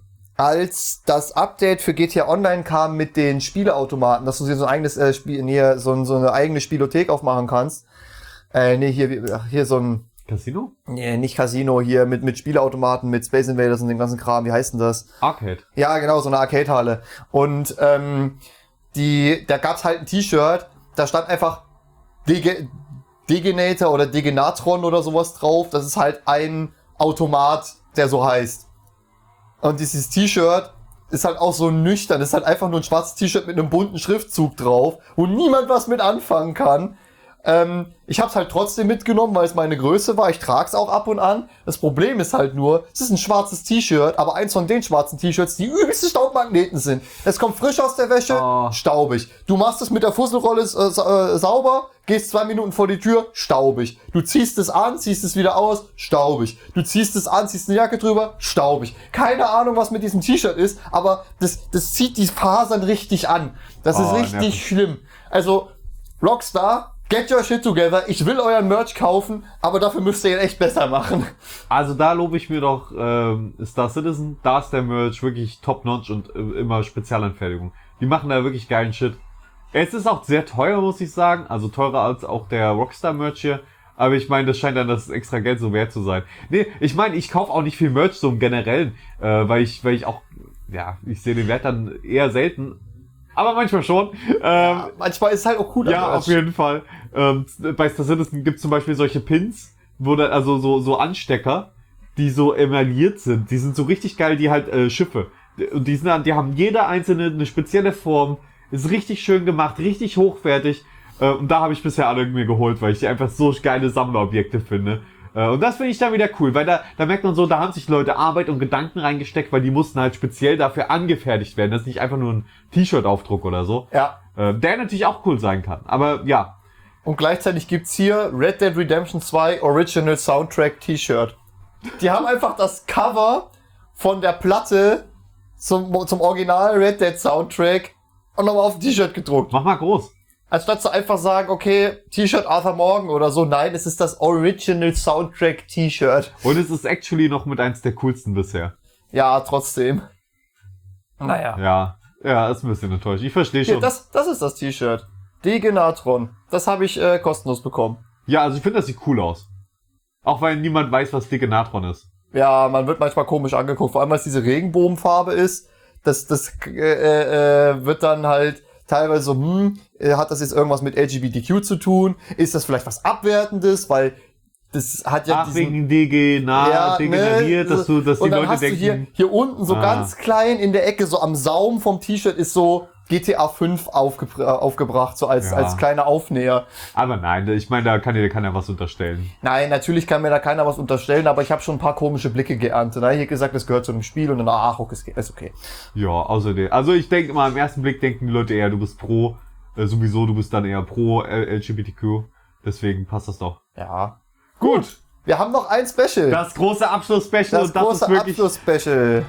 als das Update für G T A Online kam mit den Spieleautomaten, dass du dir so ein eigenes äh, Spiel, nee, so, so eine eigene Spielothek aufmachen kannst. Äh, nee, hier, hier so ein, Casino? nee, nicht Casino, hier mit, mit Spieleautomaten, mit Space Invaders und dem ganzen Kram. Wie heißt denn das? Arcade. Ja, genau, so eine Arcade-Halle. Und ähm, die, da gab's halt ein T-Shirt, da stand einfach Dege, Degenator oder Degenatron oder sowas drauf. Das ist halt ein Automat, der so heißt. Und dieses T-Shirt ist halt auch so nüchtern. Ist halt einfach nur ein schwarzes T-Shirt mit einem bunten Schriftzug drauf, wo niemand was mit anfangen kann. Ähm, ich hab's halt trotzdem mitgenommen, weil es meine Größe war. Ich trag's auch ab und an. Das Problem ist halt nur, es ist ein schwarzes T-Shirt, aber eins von den schwarzen T-Shirts, die übelste Staubmagneten sind. Es kommt frisch aus der Wäsche, Oh. staubig. Du machst es mit der Fusselrolle äh, sa- äh, sauber, gehst zwei Minuten vor die Tür, staubig. Du ziehst es an, ziehst es wieder aus, staubig. Du ziehst es an, ziehst eine Jacke drüber, staubig. Keine Ahnung, was mit diesem T-Shirt ist, aber das, das zieht die Fasern richtig an. Das Oh, ist richtig nervig. schlimm. Also, Rockstar, get your shit together. Ich will euren Merch kaufen, aber dafür müsst ihr ihn echt besser machen. Also da lobe ich mir doch ähm, Star Citizen, da ist der Merch wirklich top-notch und äh, immer Spezialanfertigung. Die machen da wirklich geilen Shit. Es ist auch sehr teuer, muss ich sagen, also teurer als auch der Rockstar-Merch hier. Aber ich meine, das scheint dann das extra Geld so wert zu sein. Nee, ich meine, ich kaufe auch nicht viel Merch so im Generellen, äh, weil ich, weil ich auch, ja, ich sehe den Wert dann eher selten. Aber manchmal schon. Ähm, Manchmal ist es halt auch cool. Ja, auf jeden Fall. Ähm, bei Star Citizen gibt es zum Beispiel solche Pins, wo da, also so, so Anstecker, die so emailliert sind. Die sind so richtig geil, die halt äh, Schiffe. Und die sind dann, die haben jeder einzelne eine spezielle Form. Ist richtig schön gemacht, richtig hochwertig. Äh, und da habe ich bisher alle mir geholt, weil ich die einfach so geile Sammlerobjekte finde. Äh, und das finde ich dann wieder cool, weil da, da merkt man so, da haben sich Leute Arbeit und Gedanken reingesteckt, weil die mussten halt speziell dafür angefertigt werden. Das ist nicht einfach nur ein T-Shirt-Aufdruck oder so. Ja. Äh, der natürlich auch cool sein kann. Aber ja. Und gleichzeitig gibt's hier Red Dead Redemption zwei Original Soundtrack T-Shirt. Die haben einfach das Cover von der Platte zum, zum Original Red Dead Soundtrack und nochmal auf ein T-Shirt gedruckt. Mach mal groß. Anstatt zu einfach sagen, okay, T-Shirt Arthur Morgan oder so. Nein, es ist das Original Soundtrack T-Shirt. Und es ist actually noch mit eins der coolsten bisher. Ja, trotzdem. Naja. Ja. Ja, ist ein bisschen enttäuscht. Ich verstehe Hier, schon. das, das ist das T-Shirt. Degenatron. Das habe ich äh, kostenlos bekommen. Ja, also ich finde, das sieht cool aus. Auch weil niemand weiß, was Degenatron ist. Ja, man wird manchmal komisch angeguckt. Vor allem, weil es diese Regenbogenfarbe ist. das, das äh, äh, wird dann halt teilweise so, hm, hat das jetzt irgendwas mit L G B T Q zu tun? Ist das vielleicht was Abwertendes? Weil das hat ja Ach, diesen, wegen D G, na, ja, degeneriert, ne, dass du, dass die und dann Leute hast denken. Du hier, hier unten so ah. ganz klein in der Ecke, so am Saum vom T-Shirt ist so G T A fünf aufgebr- aufgebracht, so als, Ja. als kleiner Aufnäher. Aber nein, ich meine, da kann dir keiner was unterstellen. Nein, natürlich kann mir da keiner was unterstellen, aber ich habe schon ein paar komische Blicke geerntet. Da habe ich gesagt, das gehört zu einem Spiel und dann, ach, okay, ist okay. Ja, außerdem. Also ich denke mal, im ersten Blick denken die Leute eher, du bist pro, äh, sowieso, du bist dann eher pro L G B T Q. Deswegen passt das doch. Ja. Gut. Wir haben noch ein Special. Das große Abschluss-Special Das und das große ist wirklich Abschluss-Special.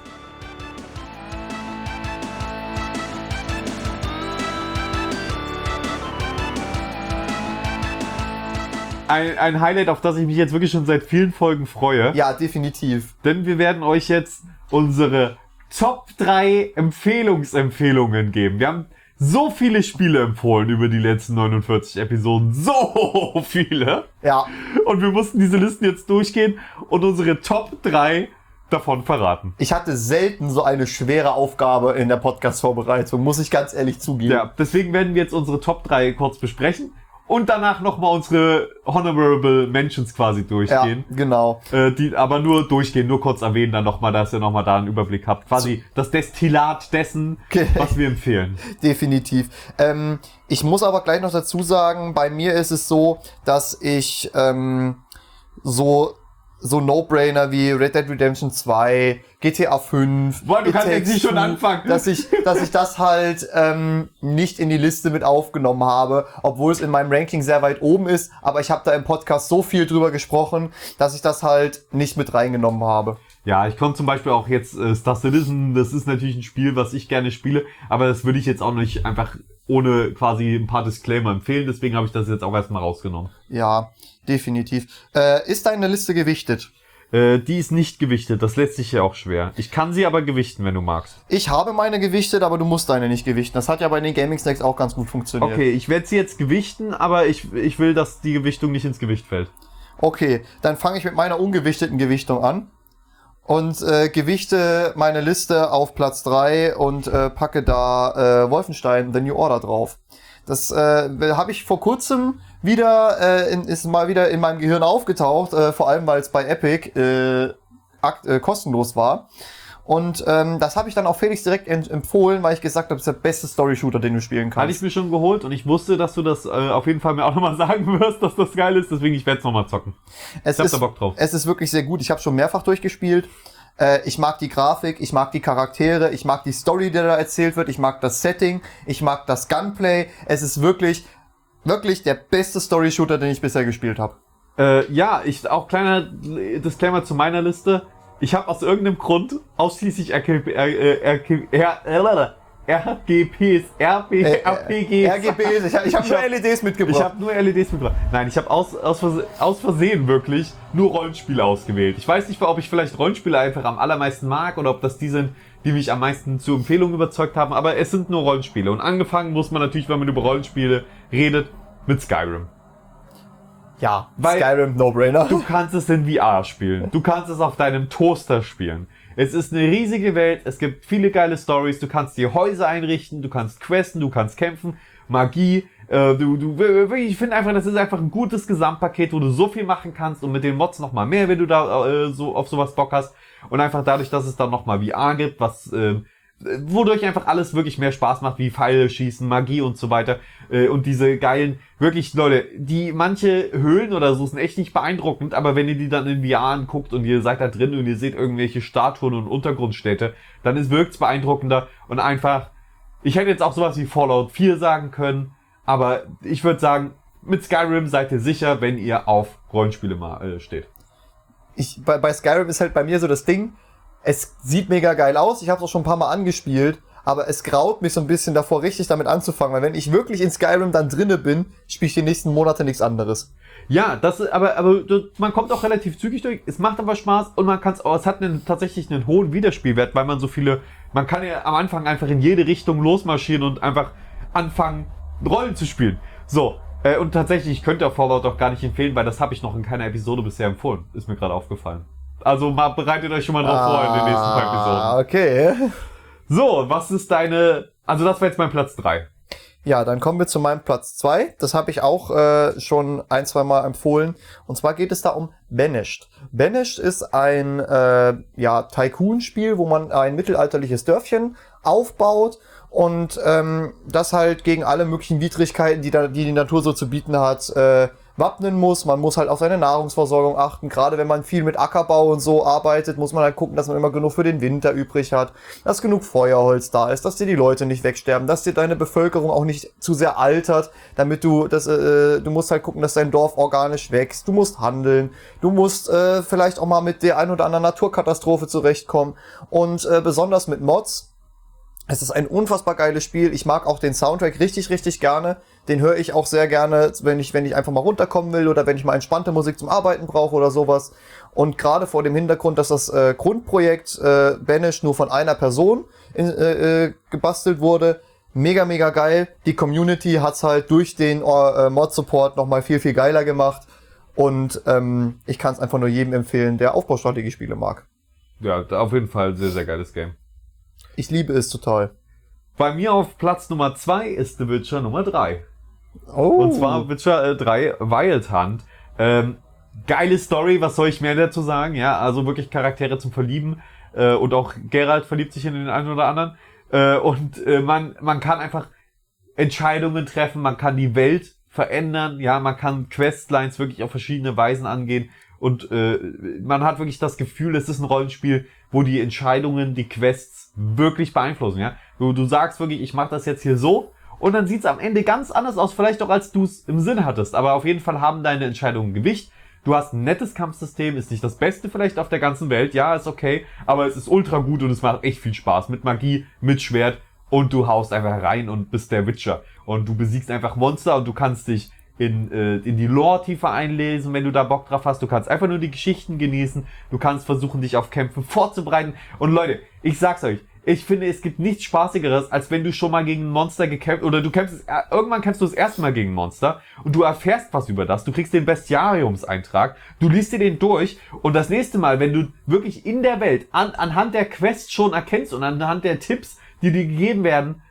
ein, ein Highlight, auf das ich mich jetzt wirklich schon seit vielen Folgen freue. Ja, definitiv. Denn wir werden euch jetzt unsere Top drei Empfehlungsempfehlungen geben. Wir haben so viele Spiele empfohlen über die letzten neunundvierzig Episoden. So viele. Ja. Und wir mussten diese Listen jetzt durchgehen und unsere Top drei davon verraten. Ich hatte selten so eine schwere Aufgabe in der Podcast-Vorbereitung, muss ich ganz ehrlich zugeben. Ja, deswegen werden wir jetzt unsere Top drei kurz besprechen und danach nochmal unsere Honorable Mentions quasi durchgehen. Ja, genau. Äh, die aber nur durchgehen, nur kurz erwähnen, dann nochmal, dass ihr nochmal da einen Überblick habt. Quasi das Destillat dessen, Okay. was wir empfehlen. Definitiv. Ähm, ich muss aber gleich noch dazu sagen, bei mir ist es so, dass ich ähm, so so No-Brainer wie Red Dead Redemption zwei, G T A fünf, Boah, du It kannst jetzt Takes nicht schon Two, anfangen. dass ich, dass ich das halt ähm, nicht in die Liste mit aufgenommen habe, obwohl es in meinem Ranking sehr weit oben ist, aber ich habe da im Podcast so viel drüber gesprochen, dass ich das halt nicht mit reingenommen habe. Ja, ich konnte zum Beispiel auch jetzt äh, Star Citizen, das ist natürlich ein Spiel, was ich gerne spiele, aber das würde ich jetzt auch nicht einfach ohne quasi ein paar Disclaimer empfehlen, deswegen habe ich das jetzt auch erstmal rausgenommen. Ja, definitiv. Äh, ist deine Liste gewichtet? Äh, die ist nicht gewichtet, das lässt sich ja auch schwer. Ich kann sie aber gewichten, wenn du magst. Ich habe meine gewichtet, aber du musst deine nicht gewichten. Das hat ja bei den Gaming Snacks auch ganz gut funktioniert. Okay, ich werde sie jetzt gewichten, aber ich, ich will, dass die Gewichtung nicht ins Gewicht fällt. Okay, dann fange ich mit meiner ungewichteten Gewichtung an und äh, gewichte meine Liste auf Platz drei und äh, packe da äh, Wolfenstein The New Order drauf. Das äh, habe ich vor kurzem wieder, äh, in, ist mal wieder in meinem Gehirn aufgetaucht, äh, vor allem weil es bei Epic äh, akt, äh, kostenlos war. Und ähm, das habe ich dann auch Felix direkt ent- empfohlen, weil ich gesagt habe, das ist der beste Story-Shooter, den du spielen Hatte ich kannst. mir schon geholt und ich wusste, dass du das äh, auf jeden Fall mir auch nochmal sagen wirst, dass das geil ist, deswegen ich werde es nochmal zocken. Es Ich hab ist, da Bock drauf. es ist wirklich sehr gut. Ich habe schon mehrfach durchgespielt. Äh, ich mag die Grafik, ich mag die Charaktere, ich mag die Story, die da erzählt wird, ich mag das Setting, ich mag das Gunplay. Es ist wirklich, wirklich der beste Story-Shooter, den ich bisher gespielt habe. Äh, ja, ich auch kleiner Disclaimer zu meiner Liste. Ich habe aus irgendeinem Grund ausschließlich R G P, äh, R G, R, R G Ps, R P, Äh, R P Gs. R G Bs, ich, ich habe nur L E Ds mitgebracht. Ich habe nur L E Ds mitgebracht. Nein, ich habe aus, aus, Verse- aus Versehen wirklich nur Rollenspiele ausgewählt. Ich weiß nicht, ob ich vielleicht Rollenspiele einfach am allermeisten mag oder ob das die sind, die mich am meisten zu Empfehlungen überzeugt haben, aber es sind nur Rollenspiele. Und angefangen muss man natürlich, wenn man über Rollenspiele redet, mit Skyrim. Ja, Weil- Skyrim, No-Brainer. Du kannst es in V R spielen. Du kannst es auf deinem Toaster spielen. Es ist eine riesige Welt. Es gibt viele geile Stories. Du kannst dir Häuser einrichten. Du kannst questen. Du kannst kämpfen. Magie. Äh, du, du, wirklich, ich finde einfach, das ist einfach ein gutes Gesamtpaket, wo du so viel machen kannst und mit den Mods noch mal mehr, wenn du da äh, so auf sowas Bock hast. Und einfach dadurch, dass es dann noch mal V R gibt, was äh, wodurch einfach alles wirklich mehr Spaß macht, wie Pfeile schießen, Magie und so weiter. Äh, und diese geilen, wirklich, Leute, die manche Höhlen oder so sind echt nicht beeindruckend, aber wenn ihr die dann in V R anguckt und ihr seid da drin und ihr seht irgendwelche Statuen und Untergrundstädte, dann ist wirkt's beeindruckender und einfach, ich hätte jetzt auch sowas wie Fallout vier sagen können, aber ich würde sagen, mit Skyrim seid ihr sicher, wenn ihr auf Rollenspiele mal äh, steht. Ich, bei, bei Skyrim ist halt bei mir so das Ding, es sieht mega geil aus, ich habe es auch schon ein paar Mal angespielt, aber es graut mich so ein bisschen davor, richtig damit anzufangen, weil wenn ich wirklich in Skyrim dann drinne bin, spiele ich die nächsten Monate nichts anderes. Ja, das ist, aber, aber man kommt auch relativ zügig durch, es macht aber Spaß und man kann es, es hat einen, tatsächlich einen hohen Wiederspielwert, weil man so viele, man kann ja am Anfang einfach in jede Richtung losmarschieren und einfach anfangen, Rollen zu spielen. So, äh, und tatsächlich, ich könnte Fallout auch gar nicht empfehlen, weil das habe ich noch in keiner Episode bisher empfohlen, ist mir gerade aufgefallen. Also mal bereitet euch schon mal drauf vor in den nächsten paar Episoden. Ah, okay. So, was ist deine... Also das war jetzt mein Platz drei. Ja, dann kommen wir zu meinem Platz zwei. Das habe ich auch äh, schon ein, zwei Mal empfohlen. Und zwar geht es da um Banished. Banished ist ein äh, ja, Tycoon-Spiel, wo man ein mittelalterliches Dörfchen aufbaut und ähm, das halt gegen alle möglichen Widrigkeiten, die, da, die die Natur so zu bieten hat, äh, wappnen muss. Man muss halt auf seine Nahrungsversorgung achten. Gerade wenn man viel mit Ackerbau und so arbeitet, muss man halt gucken, dass man immer genug für den Winter übrig hat, dass genug Feuerholz da ist, dass dir die Leute nicht wegsterben, dass dir deine Bevölkerung auch nicht zu sehr altert, damit du das, äh, du musst halt gucken, dass dein Dorf organisch wächst. Du musst handeln. Du musst äh, vielleicht auch mal mit der ein oder anderen Naturkatastrophe zurechtkommen. Und äh, besonders mit Mods. Es ist ein unfassbar geiles Spiel. Ich mag auch den Soundtrack richtig, richtig gerne. Den höre ich auch sehr gerne, wenn ich, wenn ich einfach mal runterkommen will oder wenn ich mal entspannte Musik zum Arbeiten brauche oder sowas. Und gerade vor dem Hintergrund, dass das äh, Grundprojekt äh, Banished nur von einer Person in, äh, äh, gebastelt wurde, mega, mega geil. Die Community hat's halt durch den äh, Mod-Support nochmal viel, viel geiler gemacht. Und ähm, ich kann es einfach nur jedem empfehlen, der Aufbaustrategiespiele mag. Ja, auf jeden Fall sehr, sehr geiles Game. Ich liebe es total. Bei mir auf Platz Nummer zwei ist The Witcher Nummer drei. Oh. Und zwar Witcher äh, drei Wild Hunt. Ähm, geile Story, was soll ich mehr dazu sagen? Ja, also wirklich Charaktere zum Verlieben. Äh, und auch Geralt verliebt sich in den einen oder anderen. Äh, und äh, man, man kann einfach Entscheidungen treffen, man kann die Welt verändern. Ja, man kann Questlines wirklich auf verschiedene Weisen angehen. Und äh, man hat wirklich das Gefühl, es ist ein Rollenspiel, wo die Entscheidungen, die Quests wirklich beeinflussen. Ja, du, du sagst wirklich, ich mache das jetzt hier so und dann sieht's am Ende ganz anders aus, vielleicht auch als du es im Sinn hattest. Aber auf jeden Fall haben deine Entscheidungen Gewicht. Du hast ein nettes Kampfsystem, ist nicht das Beste vielleicht auf der ganzen Welt. Ja, ist okay, aber es ist ultra gut und es macht echt viel Spaß mit Magie, mit Schwert und du haust einfach rein und bist der Witcher. Und du besiegst einfach Monster und du kannst dich in, äh, in die Lore tiefer einlesen, wenn du da Bock drauf hast. Du kannst einfach nur die Geschichten genießen. Du kannst versuchen, dich auf Kämpfe vorzubereiten. Und Leute, ich sag's euch, ich finde, es gibt nichts Spaßigeres, als wenn du schon mal gegen ein Monster gekämpft, oder du kämpfst, irgendwann kämpfst du das erste Mal gegen ein Monster und du erfährst was über das. Du kriegst den Bestiariumseintrag, du liest dir den durch und das nächste Mal, wenn du wirklich in der Welt an, anhand der Quest schon erkennst und anhand der Tipps, die dir gegeben werden,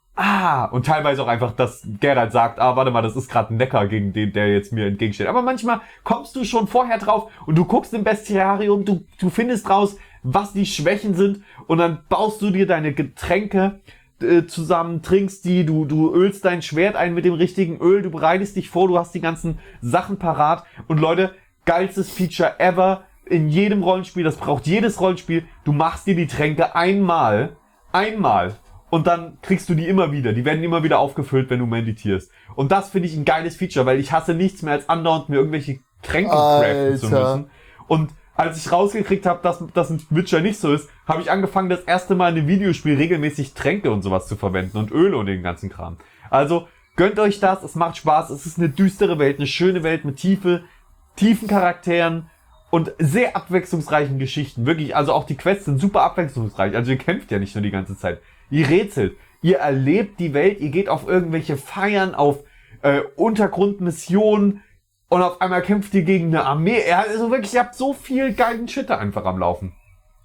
ah, und teilweise auch einfach, dass Geralt sagt, ah, warte mal, das ist gerade ein Neckar, gegen den, der jetzt mir entgegensteht. Aber manchmal kommst du schon vorher drauf und du guckst im Bestiarium, du, du findest raus, was die Schwächen sind und dann baust du dir deine Getränke äh, zusammen, trinkst die, du, du ölst dein Schwert ein mit dem richtigen Öl, du bereitest dich vor, du hast die ganzen Sachen parat und Leute, geilstes Feature ever in jedem Rollenspiel, das braucht jedes Rollenspiel, du machst dir die Tränke einmal, einmal. Und dann kriegst du die immer wieder. Die werden immer wieder aufgefüllt, wenn du meditierst. Und das finde ich ein geiles Feature, weil ich hasse nichts mehr als andauernd mir irgendwelche Tränke craften zu müssen. Und als ich rausgekriegt habe, dass das ein Witcher nicht so ist, habe ich angefangen, das erste Mal in einem Videospiel regelmäßig Tränke und sowas zu verwenden und Öle und den ganzen Kram. Also gönnt euch das, es macht Spaß, es ist eine düstere Welt, eine schöne Welt mit tiefe, tiefen Charakteren und sehr abwechslungsreichen Geschichten. Wirklich, also auch die Quests sind super abwechslungsreich. Also ihr kämpft ja nicht nur die ganze Zeit. Ihr rätselt, ihr erlebt die Welt, ihr geht auf irgendwelche Feiern, auf äh, Untergrundmissionen und auf einmal kämpft ihr gegen eine Armee. Ja, also wirklich, ihr habt so viel geilen Shit da einfach am Laufen.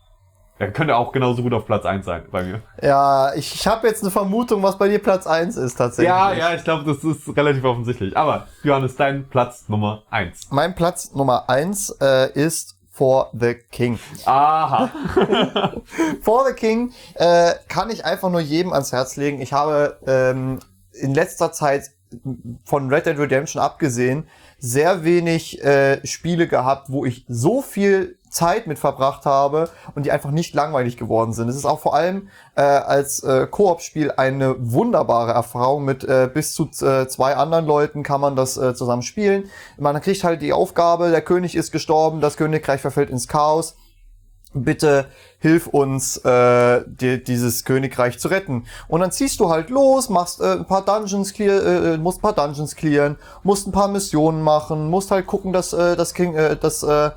Ja, könnte auch genauso gut auf Platz eins sein bei mir. Ja, ich, ich habe jetzt eine Vermutung, was bei dir Platz eins ist tatsächlich. Ja, ja, ich glaube, das ist relativ offensichtlich. Aber Johannes, dein Platz Nummer eins. Mein Platz Nummer eins äh, ist For the King. Aha. For the King äh, kann ich einfach nur jedem ans Herz legen. Ich habe ähm, in letzter Zeit von Red Dead Redemption abgesehen sehr wenig äh, Spiele gehabt, wo ich so viel Zeit mit verbracht habe und die einfach nicht langweilig geworden sind. Es ist auch vor allem äh, als äh, Koop-Spiel eine wunderbare Erfahrung. Mit äh, bis zu äh, zwei anderen Leuten kann man das äh, zusammen spielen. Man kriegt halt die Aufgabe, der König ist gestorben, das Königreich verfällt ins Chaos. Bitte hilf uns, äh, die, dieses Königreich zu retten. Und dann ziehst du halt los, machst äh, ein paar Dungeons clear, äh, musst ein paar Dungeons clearen, musst ein paar Missionen machen, musst halt gucken, dass äh, das King, äh, dass äh,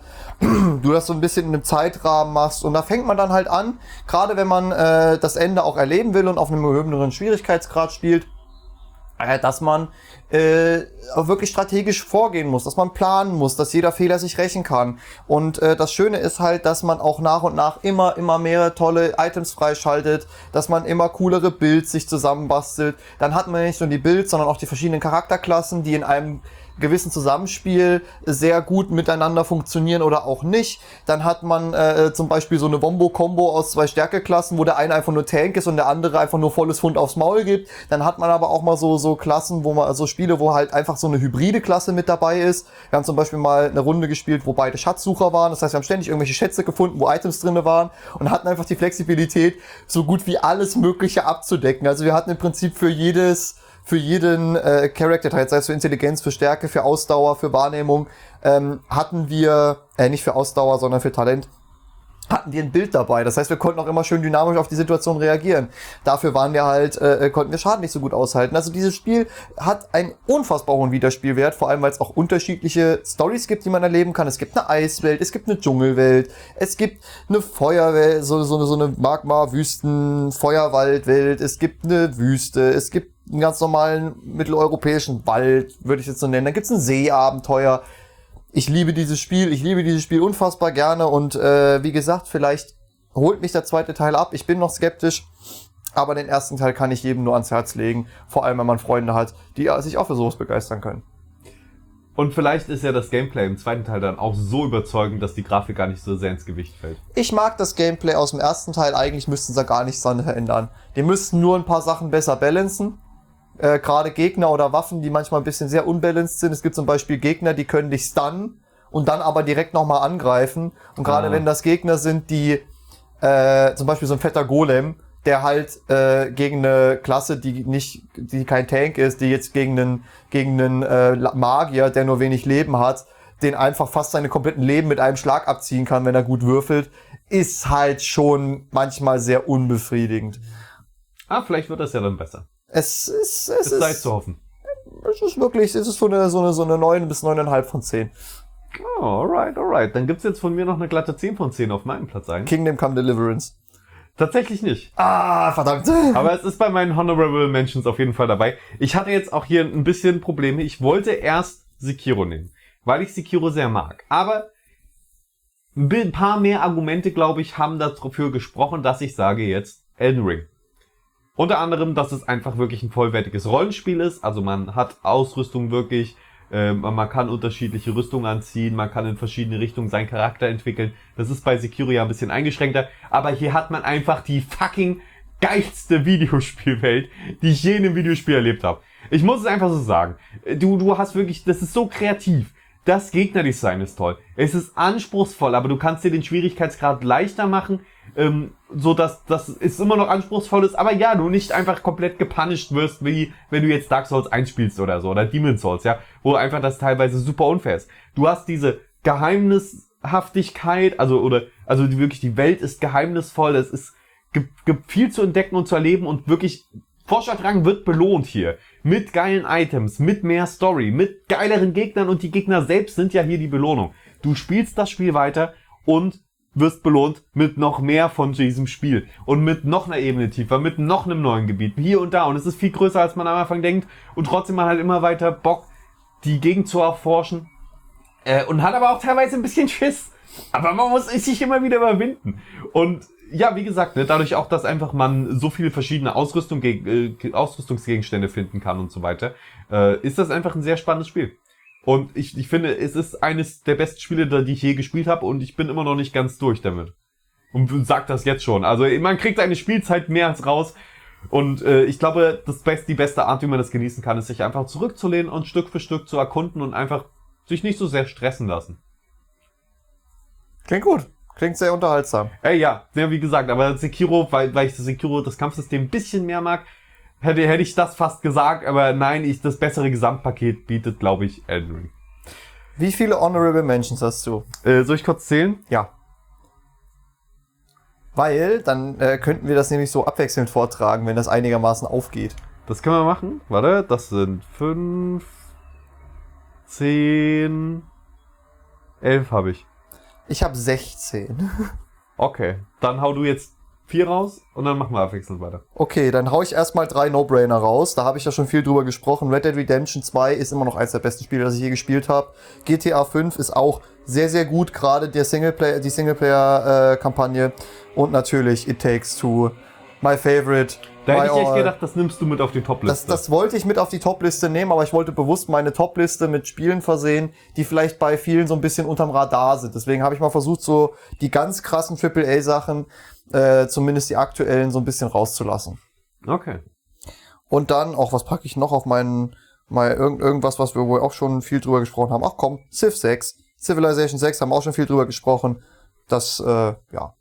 du das so ein bisschen in einem Zeitrahmen machst. Und da fängt man dann halt an, gerade wenn man äh, das Ende auch erleben will und auf einem höheren Schwierigkeitsgrad spielt, äh, dass man äh, auch wirklich strategisch vorgehen muss, dass man planen muss, dass jeder Fehler sich rächen kann. Und äh, das Schöne ist halt, dass man auch nach und nach immer, immer mehr tolle Items freischaltet, dass man immer coolere Builds sich zusammenbastelt. Dann hat man nicht nur die Builds, sondern auch die verschiedenen Charakterklassen, die in einem gewissen Zusammenspiel sehr gut miteinander funktionieren oder auch nicht. Dann hat man äh, zum Beispiel so eine Wombo-Kombo aus zwei Stärkeklassen, wo der eine einfach nur Tank ist und der andere einfach nur volles Pfund aufs Maul gibt. Dann hat man aber auch mal so so Klassen, wo man also Spiele, wo halt einfach so eine hybride Klasse mit dabei ist. Wir haben zum Beispiel mal eine Runde gespielt, wo beide Schatzsucher waren. Das heißt, wir haben ständig irgendwelche Schätze gefunden, wo Items drinne waren und hatten einfach die Flexibilität, so gut wie alles Mögliche abzudecken. Also wir hatten im Prinzip für jedes für jeden äh, Charakter, sei es für Intelligenz, für Stärke, für Ausdauer, für Wahrnehmung, ähm, hatten wir, äh, nicht für Ausdauer, sondern für Talent, hatten wir ein Bild dabei. Das heißt, wir konnten auch immer schön dynamisch auf die Situation reagieren. Dafür waren wir halt, äh, konnten wir Schaden nicht so gut aushalten. Also dieses Spiel hat einen unfassbar hohen Wiederspielwert, vor allem weil es auch unterschiedliche Stories gibt, die man erleben kann. Es gibt eine Eiswelt, es gibt eine Dschungelwelt, es gibt eine Feuerwelt, so, so, so eine Magma-Wüsten-Feuerwaldwelt, es gibt eine Wüste, es gibt einen ganz normalen mitteleuropäischen Wald, würde ich jetzt so nennen. Dann gibt's ein Seeabenteuer. Ich liebe dieses Spiel, ich liebe dieses Spiel unfassbar gerne und äh, wie gesagt, vielleicht holt mich der zweite Teil ab. Ich bin noch skeptisch, aber den ersten Teil kann ich jedem nur ans Herz legen. Vor allem, wenn man Freunde hat, die sich auch für sowas begeistern können. Und vielleicht ist ja das Gameplay im zweiten Teil dann auch so überzeugend, dass die Grafik gar nicht so sehr ins Gewicht fällt. Ich mag das Gameplay aus dem ersten Teil, eigentlich müssten sie gar nichts daran ändern. Die müssten nur ein paar Sachen besser balancen. Äh, gerade Gegner oder Waffen, die manchmal ein bisschen sehr unbalanced sind. Es gibt zum Beispiel Gegner, die können dich stunnen und dann aber direkt nochmal angreifen. Und gerade ah. wenn das Gegner sind, die äh, zum Beispiel so ein fetter Golem, der halt äh, gegen eine Klasse, die nicht, die kein Tank ist, die jetzt gegen einen gegen einen äh, Magier, der nur wenig Leben hat, den einfach fast seine kompletten Leben mit einem Schlag abziehen kann, wenn er gut würfelt, ist halt schon manchmal sehr unbefriedigend. Ah, vielleicht wird das ja dann besser. Es ist, es, Es ist, sei zu hoffen. Es ist wirklich, es ist so eine, so eine, so eine neun bis neun Komma fünf von zehn. Oh, alright, alright. Dann gibt's jetzt von mir noch eine glatte zehn von zehn auf meinem Platz eins. Kingdom Come Deliverance. Tatsächlich nicht. Ah, verdammt. Aber es ist bei meinen Honorable Mentions auf jeden Fall dabei. Ich hatte jetzt auch hier ein bisschen Probleme. Ich wollte erst Sekiro nehmen, weil ich Sekiro sehr mag. Aber ein paar mehr Argumente, glaube ich, haben dafür gesprochen, dass ich sage jetzt Elden Ring. Unter anderem, dass es einfach wirklich ein vollwertiges Rollenspiel ist. Also man hat Ausrüstung wirklich, äh, man kann unterschiedliche Rüstungen anziehen, man kann in verschiedene Richtungen seinen Charakter entwickeln. Das ist bei Sekiro ja ein bisschen eingeschränkter. Aber hier hat man einfach die fucking geilste Videospielwelt, die ich je in einem Videospiel erlebt habe. Ich muss es einfach so sagen. Du, du hast wirklich, das ist so kreativ. Das Gegnerdesign ist toll. Es ist anspruchsvoll, aber du kannst dir den Schwierigkeitsgrad leichter machen, ähm, so dass das ist immer noch anspruchsvoll ist, aber ja, du nicht einfach komplett gepunished wirst, wie wenn du jetzt Dark Souls eins spielst oder so, oder Demon's Souls, ja, wo einfach das teilweise super unfair ist. Du hast diese Geheimnishaftigkeit, also oder also die, wirklich die Welt ist geheimnisvoll, es ist gibt, gibt viel zu entdecken und zu erleben und wirklich Forscherdrang wird belohnt hier. Mit geilen Items, mit mehr Story, mit geileren Gegnern und die Gegner selbst sind ja hier die Belohnung. Du spielst das Spiel weiter und wirst belohnt mit noch mehr von diesem Spiel. Und mit noch einer Ebene tiefer, mit noch einem neuen Gebiet, hier und da. Und es ist viel größer, als man am Anfang denkt. Und trotzdem hat man halt immer weiter Bock, die Gegend zu erforschen. Äh, und hat aber auch teilweise ein bisschen Schiss. Aber man muss sich immer wieder überwinden. Und ja, wie gesagt, ne, dadurch auch, dass einfach man so viele verschiedene Ausrüstung, äh, Ausrüstungsgegenstände finden kann und so weiter, äh, ist das einfach ein sehr spannendes Spiel. Und ich, ich finde, es ist eines der besten Spiele, die ich je gespielt habe und ich bin immer noch nicht ganz durch damit. Und sag das jetzt schon. Also man kriegt eine Spielzeit mehr als raus und äh, ich glaube, das best, die beste Art, wie man das genießen kann, ist sich einfach zurückzulehnen und Stück für Stück zu erkunden und einfach sich nicht so sehr stressen lassen. Klingt gut. Klingt sehr unterhaltsam. Ey, ja, ja, wie gesagt, aber Sekiro, weil, weil ich das Sekiro, das Kampfsystem ein bisschen mehr mag, hätte, hätte ich das fast gesagt, aber nein, ich, das bessere Gesamtpaket bietet, glaube ich, Elden Ring. Wie viele Honorable Mentions hast du? Äh, soll ich kurz zählen? Ja. Weil, dann äh, könnten wir das nämlich so abwechselnd vortragen, wenn das einigermaßen aufgeht. Das können wir machen. Warte, das sind fünf, zehn, elf habe ich. Ich habe sechzehn. Okay, dann hau du jetzt vier raus und dann machen wir abwechselnd weiter. Okay, dann hau ich erstmal drei No-Brainer raus. Da habe ich ja schon viel drüber gesprochen. Red Dead Redemption zwei ist immer noch eins der besten Spiele, das ich je gespielt habe. G T A fünf ist auch sehr, sehr gut, gerade der Singleplayer, die Singleplayer-Kampagne. Und natürlich It Takes Two, my favorite. Da hätte my ich echt all. gedacht, das nimmst du mit auf die Top-Liste. Das, das wollte ich mit auf die Top-Liste nehmen, aber ich wollte bewusst meine Top-Liste mit Spielen versehen, die vielleicht bei vielen so ein bisschen unterm Radar sind. Deswegen habe ich mal versucht, so die ganz krassen Triple A-Sachen, äh, zumindest die aktuellen, so ein bisschen rauszulassen. Okay. Und dann, auch was packe ich noch auf meinen, mal irgend, irgendwas, was wir wohl auch schon viel drüber gesprochen haben. Ach komm, Civ sechs, Civilization sechs haben wir auch schon viel drüber gesprochen. Das, äh, ja.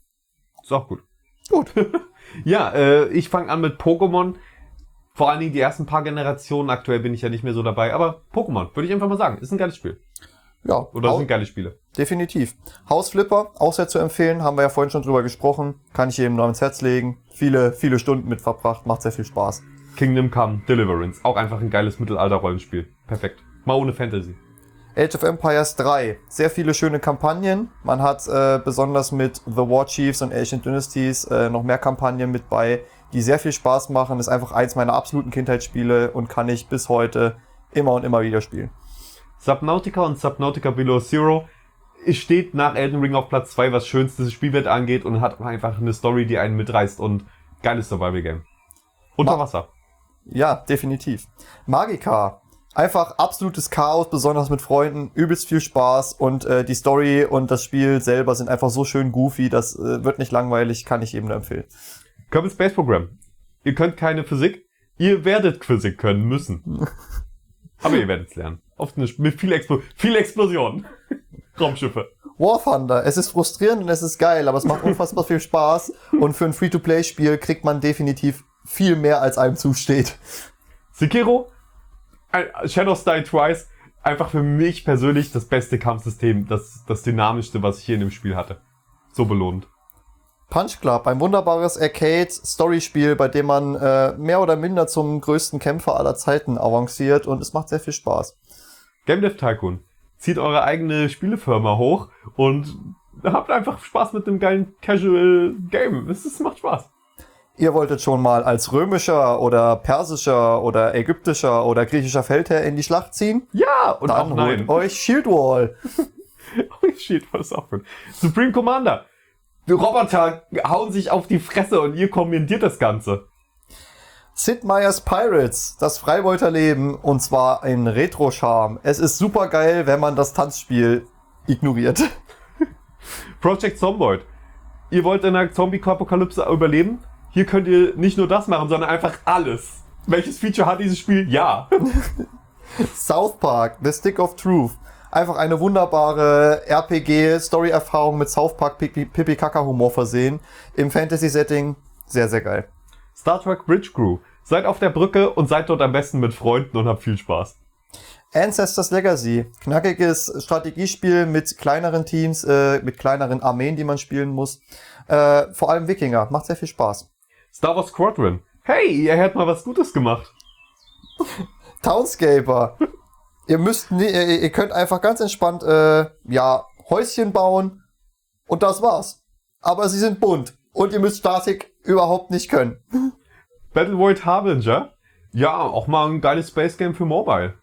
Ist auch gut. Gut. Ja, äh, ich fange an mit Pokémon. Vor allen Dingen die ersten paar Generationen. Aktuell bin ich ja nicht mehr so dabei. Aber Pokémon, würde ich einfach mal sagen, ist ein geiles Spiel. Ja. Oder Haus, sind geile Spiele. definitiv. Hausflipper, auch sehr zu empfehlen, haben wir ja vorhin schon drüber gesprochen. Kann ich jedem nur ans Herz legen. Viele, viele Stunden mit verbracht, macht sehr viel Spaß. Kingdom Come Deliverance. Auch einfach ein geiles Mittelalter-Rollenspiel. Perfekt. Mal ohne Fantasy. Age of Empires drei. Sehr viele schöne Kampagnen. Man hat äh, besonders mit The War Chiefs und Ancient Dynasties äh, noch mehr Kampagnen mit bei, die sehr viel Spaß machen. Ist einfach eins meiner absoluten Kindheitsspiele und kann ich bis heute immer und immer wieder spielen. Subnautica und Subnautica Below Zero steht nach Elden Ring auf Platz zwei, was schönstes Spielwert angeht und hat einfach eine Story, die einen mitreißt und geiles Survival-Game. Unter Ma- Wasser. Ja, definitiv. Magica. Einfach absolutes Chaos, besonders mit Freunden, übelst viel Spaß und äh, die Story und das Spiel selber sind einfach so schön goofy, das äh, wird nicht langweilig, kann ich jedem nur empfehlen. Kerbal Space Program. Ihr könnt keine Physik, ihr werdet Physik können müssen. Aber ihr werdet es lernen. Oft eine, mit viel, Explo viel Explosion. Raumschiffe. War Thunder, es ist frustrierend und es ist geil, aber es macht unfassbar viel Spaß und für ein Free-to-Play-Spiel kriegt man definitiv viel mehr, als einem zusteht. Sekiro, Shadows Die Twice, einfach für mich persönlich das beste Kampfsystem, das, das dynamischste, was ich hier in dem Spiel hatte. So belohnt. Punch Club, ein wunderbares Arcade-Story-Spiel, bei dem man äh, mehr oder minder zum größten Kämpfer aller Zeiten avanciert und es macht sehr viel Spaß. Game Dev Tycoon. Zieht eure eigene Spielefirma hoch und habt einfach Spaß mit dem geilen Casual Game. Es, es macht Spaß. Ihr wolltet schon mal als römischer oder persischer oder ägyptischer oder griechischer Feldherr in die Schlacht ziehen? Ja, und Dann auch nein. holt euch Shield Wall. Oh, shit, was ist auch gut. Supreme Commander. Die Roboter hauen sich auf die Fresse und ihr kommentiert das Ganze. Sid Meier's Pirates, das Freibeuterleben, und zwar in Retro-Charme. Es ist super geil, wenn man das Tanzspiel ignoriert. Project Zomboid. Ihr wollt in einer Zombie-Apokalypse überleben? Hier könnt ihr nicht nur das machen, sondern einfach alles. Welches Feature hat dieses Spiel? Ja. South Park, The Stick of Truth. Einfach eine wunderbare R P G-Story-Erfahrung mit South Park Pipi-Kaka-Humor versehen. Im Fantasy-Setting sehr, sehr geil. Star Trek Bridge Crew. Seid auf der Brücke und seid dort am besten mit Freunden und habt viel Spaß. Ancestors Legacy. Knackiges Strategiespiel mit kleineren Teams, äh, mit kleineren Armeen, die man spielen muss. Äh, vor allem Wikinger. Macht sehr viel Spaß. Star Wars Squadron. Hey, ihr hättet mal was Gutes gemacht. Townscaper. Ihr müsst, nie, ihr, ihr könnt einfach ganz entspannt, äh, ja, Häuschen bauen und das war's. Aber sie sind bunt und ihr müsst Statik überhaupt nicht können. Battle Void Harbinger. Ja, auch mal ein geiles Space Game für Mobile.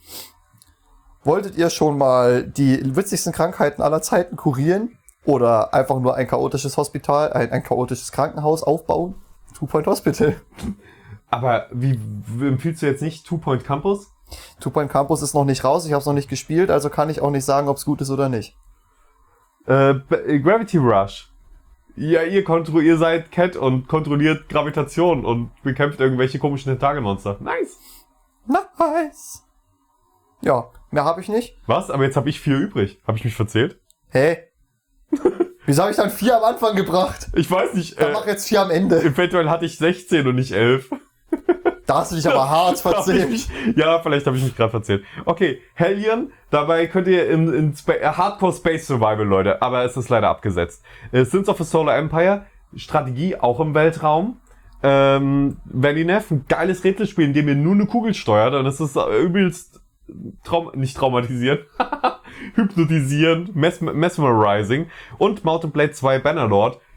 Wolltet ihr schon mal die witzigsten Krankheiten aller Zeiten kurieren? Oder einfach nur ein chaotisches Hospital, ein, ein chaotisches Krankenhaus aufbauen? Two Point Hospital. Aber wie, wie empfiehlst du jetzt nicht Two Point Campus? Two Point Campus ist noch nicht raus, ich habe es noch nicht gespielt, also kann ich auch nicht sagen, ob es gut ist oder nicht. Äh, B- Gravity Rush. Ja, ihr, kontro- ihr seid Cat und kontrolliert Gravitation und bekämpft irgendwelche komischen Tentakelmonster. Nice. Nice. Ja, mehr habe ich nicht. Was? Aber jetzt habe ich vier übrig. Habe ich mich verzählt? Hä? Wieso habe ich dann vier am Anfang gebracht? Ich weiß nicht. Dann Äh, mach jetzt vier am Ende. eventuell hatte ich sechzehn und nicht elf. Da hast du dich aber hart Hab ich verzählt. mich, ja, vielleicht habe ich mich gerade verzählt. Okay, Hellion, dabei könnt ihr in, in Spa- äh, Hardcore Space Survival, Leute, aber es ist leider abgesetzt. Äh, Sins of a Solar Empire, Strategie auch im Weltraum. Ähm, Valinev, ein geiles Rätselspiel, in dem ihr nur eine Kugel steuert und es ist äh, übelst traum nicht traumatisierend, hypnotisierend, mes mesmerizing. Und Mountain Blade zwei Bannerlord.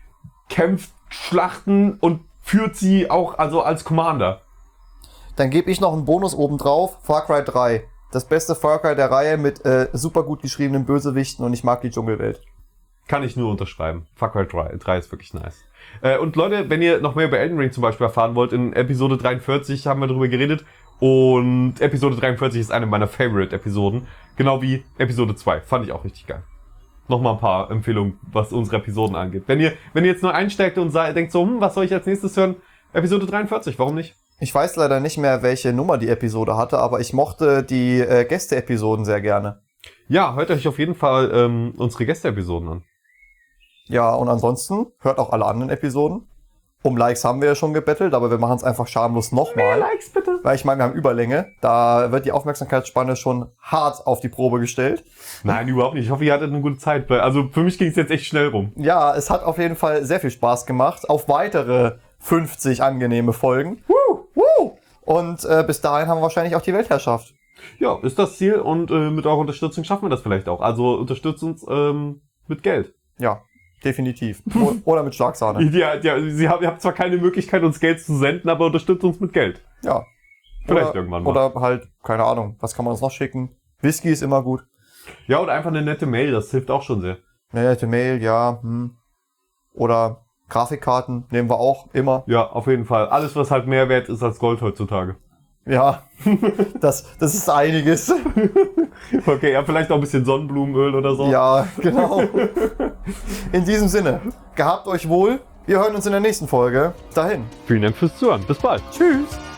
kämpft Schlachten und führt sie auch also als Commander. Dann gebe ich noch einen Bonus obendrauf. Far Cry drei. Das beste Far Cry der Reihe mit äh, super gut geschriebenen Bösewichten und ich mag die Dschungelwelt. Kann ich nur unterschreiben. Far Cry drei ist wirklich nice. Äh, und Leute, wenn ihr noch mehr über Elden Ring zum Beispiel erfahren wollt, in Episode dreiundvierzig haben wir darüber geredet. Und Episode dreiundvierzig ist eine meiner Favorite-Episoden. Genau wie Episode zwei. Fand ich auch richtig geil. Nochmal ein paar Empfehlungen, was unsere Episoden angeht. Wenn ihr, wenn ihr jetzt neu einsteigt und denkt so, hm, was soll ich als nächstes hören? Episode dreiundvierzig, warum nicht? Ich weiß leider nicht mehr, welche Nummer die Episode hatte, aber ich mochte die äh, Gäste-Episoden sehr gerne. Ja, hört euch auf jeden Fall ähm, unsere Gäste-Episoden an. Ja, und ansonsten hört auch alle anderen Episoden. Um Likes haben wir ja schon gebettelt, aber wir machen es einfach schamlos nochmal. Mehr Likes bitte. Weil ich meine, wir haben Überlänge. Da wird die Aufmerksamkeitsspanne schon hart auf die Probe gestellt. Nein, überhaupt nicht. Ich hoffe, ihr hattet eine gute Zeit. Also für mich ging es jetzt echt schnell rum. Ja, es hat auf jeden Fall sehr viel Spaß gemacht. Auf weitere fünfzig angenehme Folgen. Woo, woo. Und äh, bis dahin haben wir wahrscheinlich auch die Weltherrschaft. Ja, ist das Ziel und äh, mit eurer Unterstützung schaffen wir das vielleicht auch. Also unterstützt uns ähm, mit Geld. Ja. Definitiv. Oder mit Schlagsahne. Ja, ja, sie haben, ihr habt zwar keine Möglichkeit, uns Geld zu senden, aber unterstützt uns mit Geld. Ja. Vielleicht oder, irgendwann mal. Oder halt, keine Ahnung, was kann man uns noch schicken? Whisky ist immer gut. Ja, oder einfach eine nette Mail, das hilft auch schon sehr. Eine nette Mail, ja. Hm. Oder Grafikkarten nehmen wir auch immer. Ja, auf jeden Fall. Alles, was halt mehr wert ist als Gold heutzutage. Ja, das, das ist einiges. Okay, ja, vielleicht auch ein bisschen Sonnenblumenöl oder so. Ja, genau. In diesem Sinne, gehabt euch wohl. Wir hören uns in der nächsten Folge. Dahin. Vielen Dank fürs Zuhören. Bis bald. Tschüss.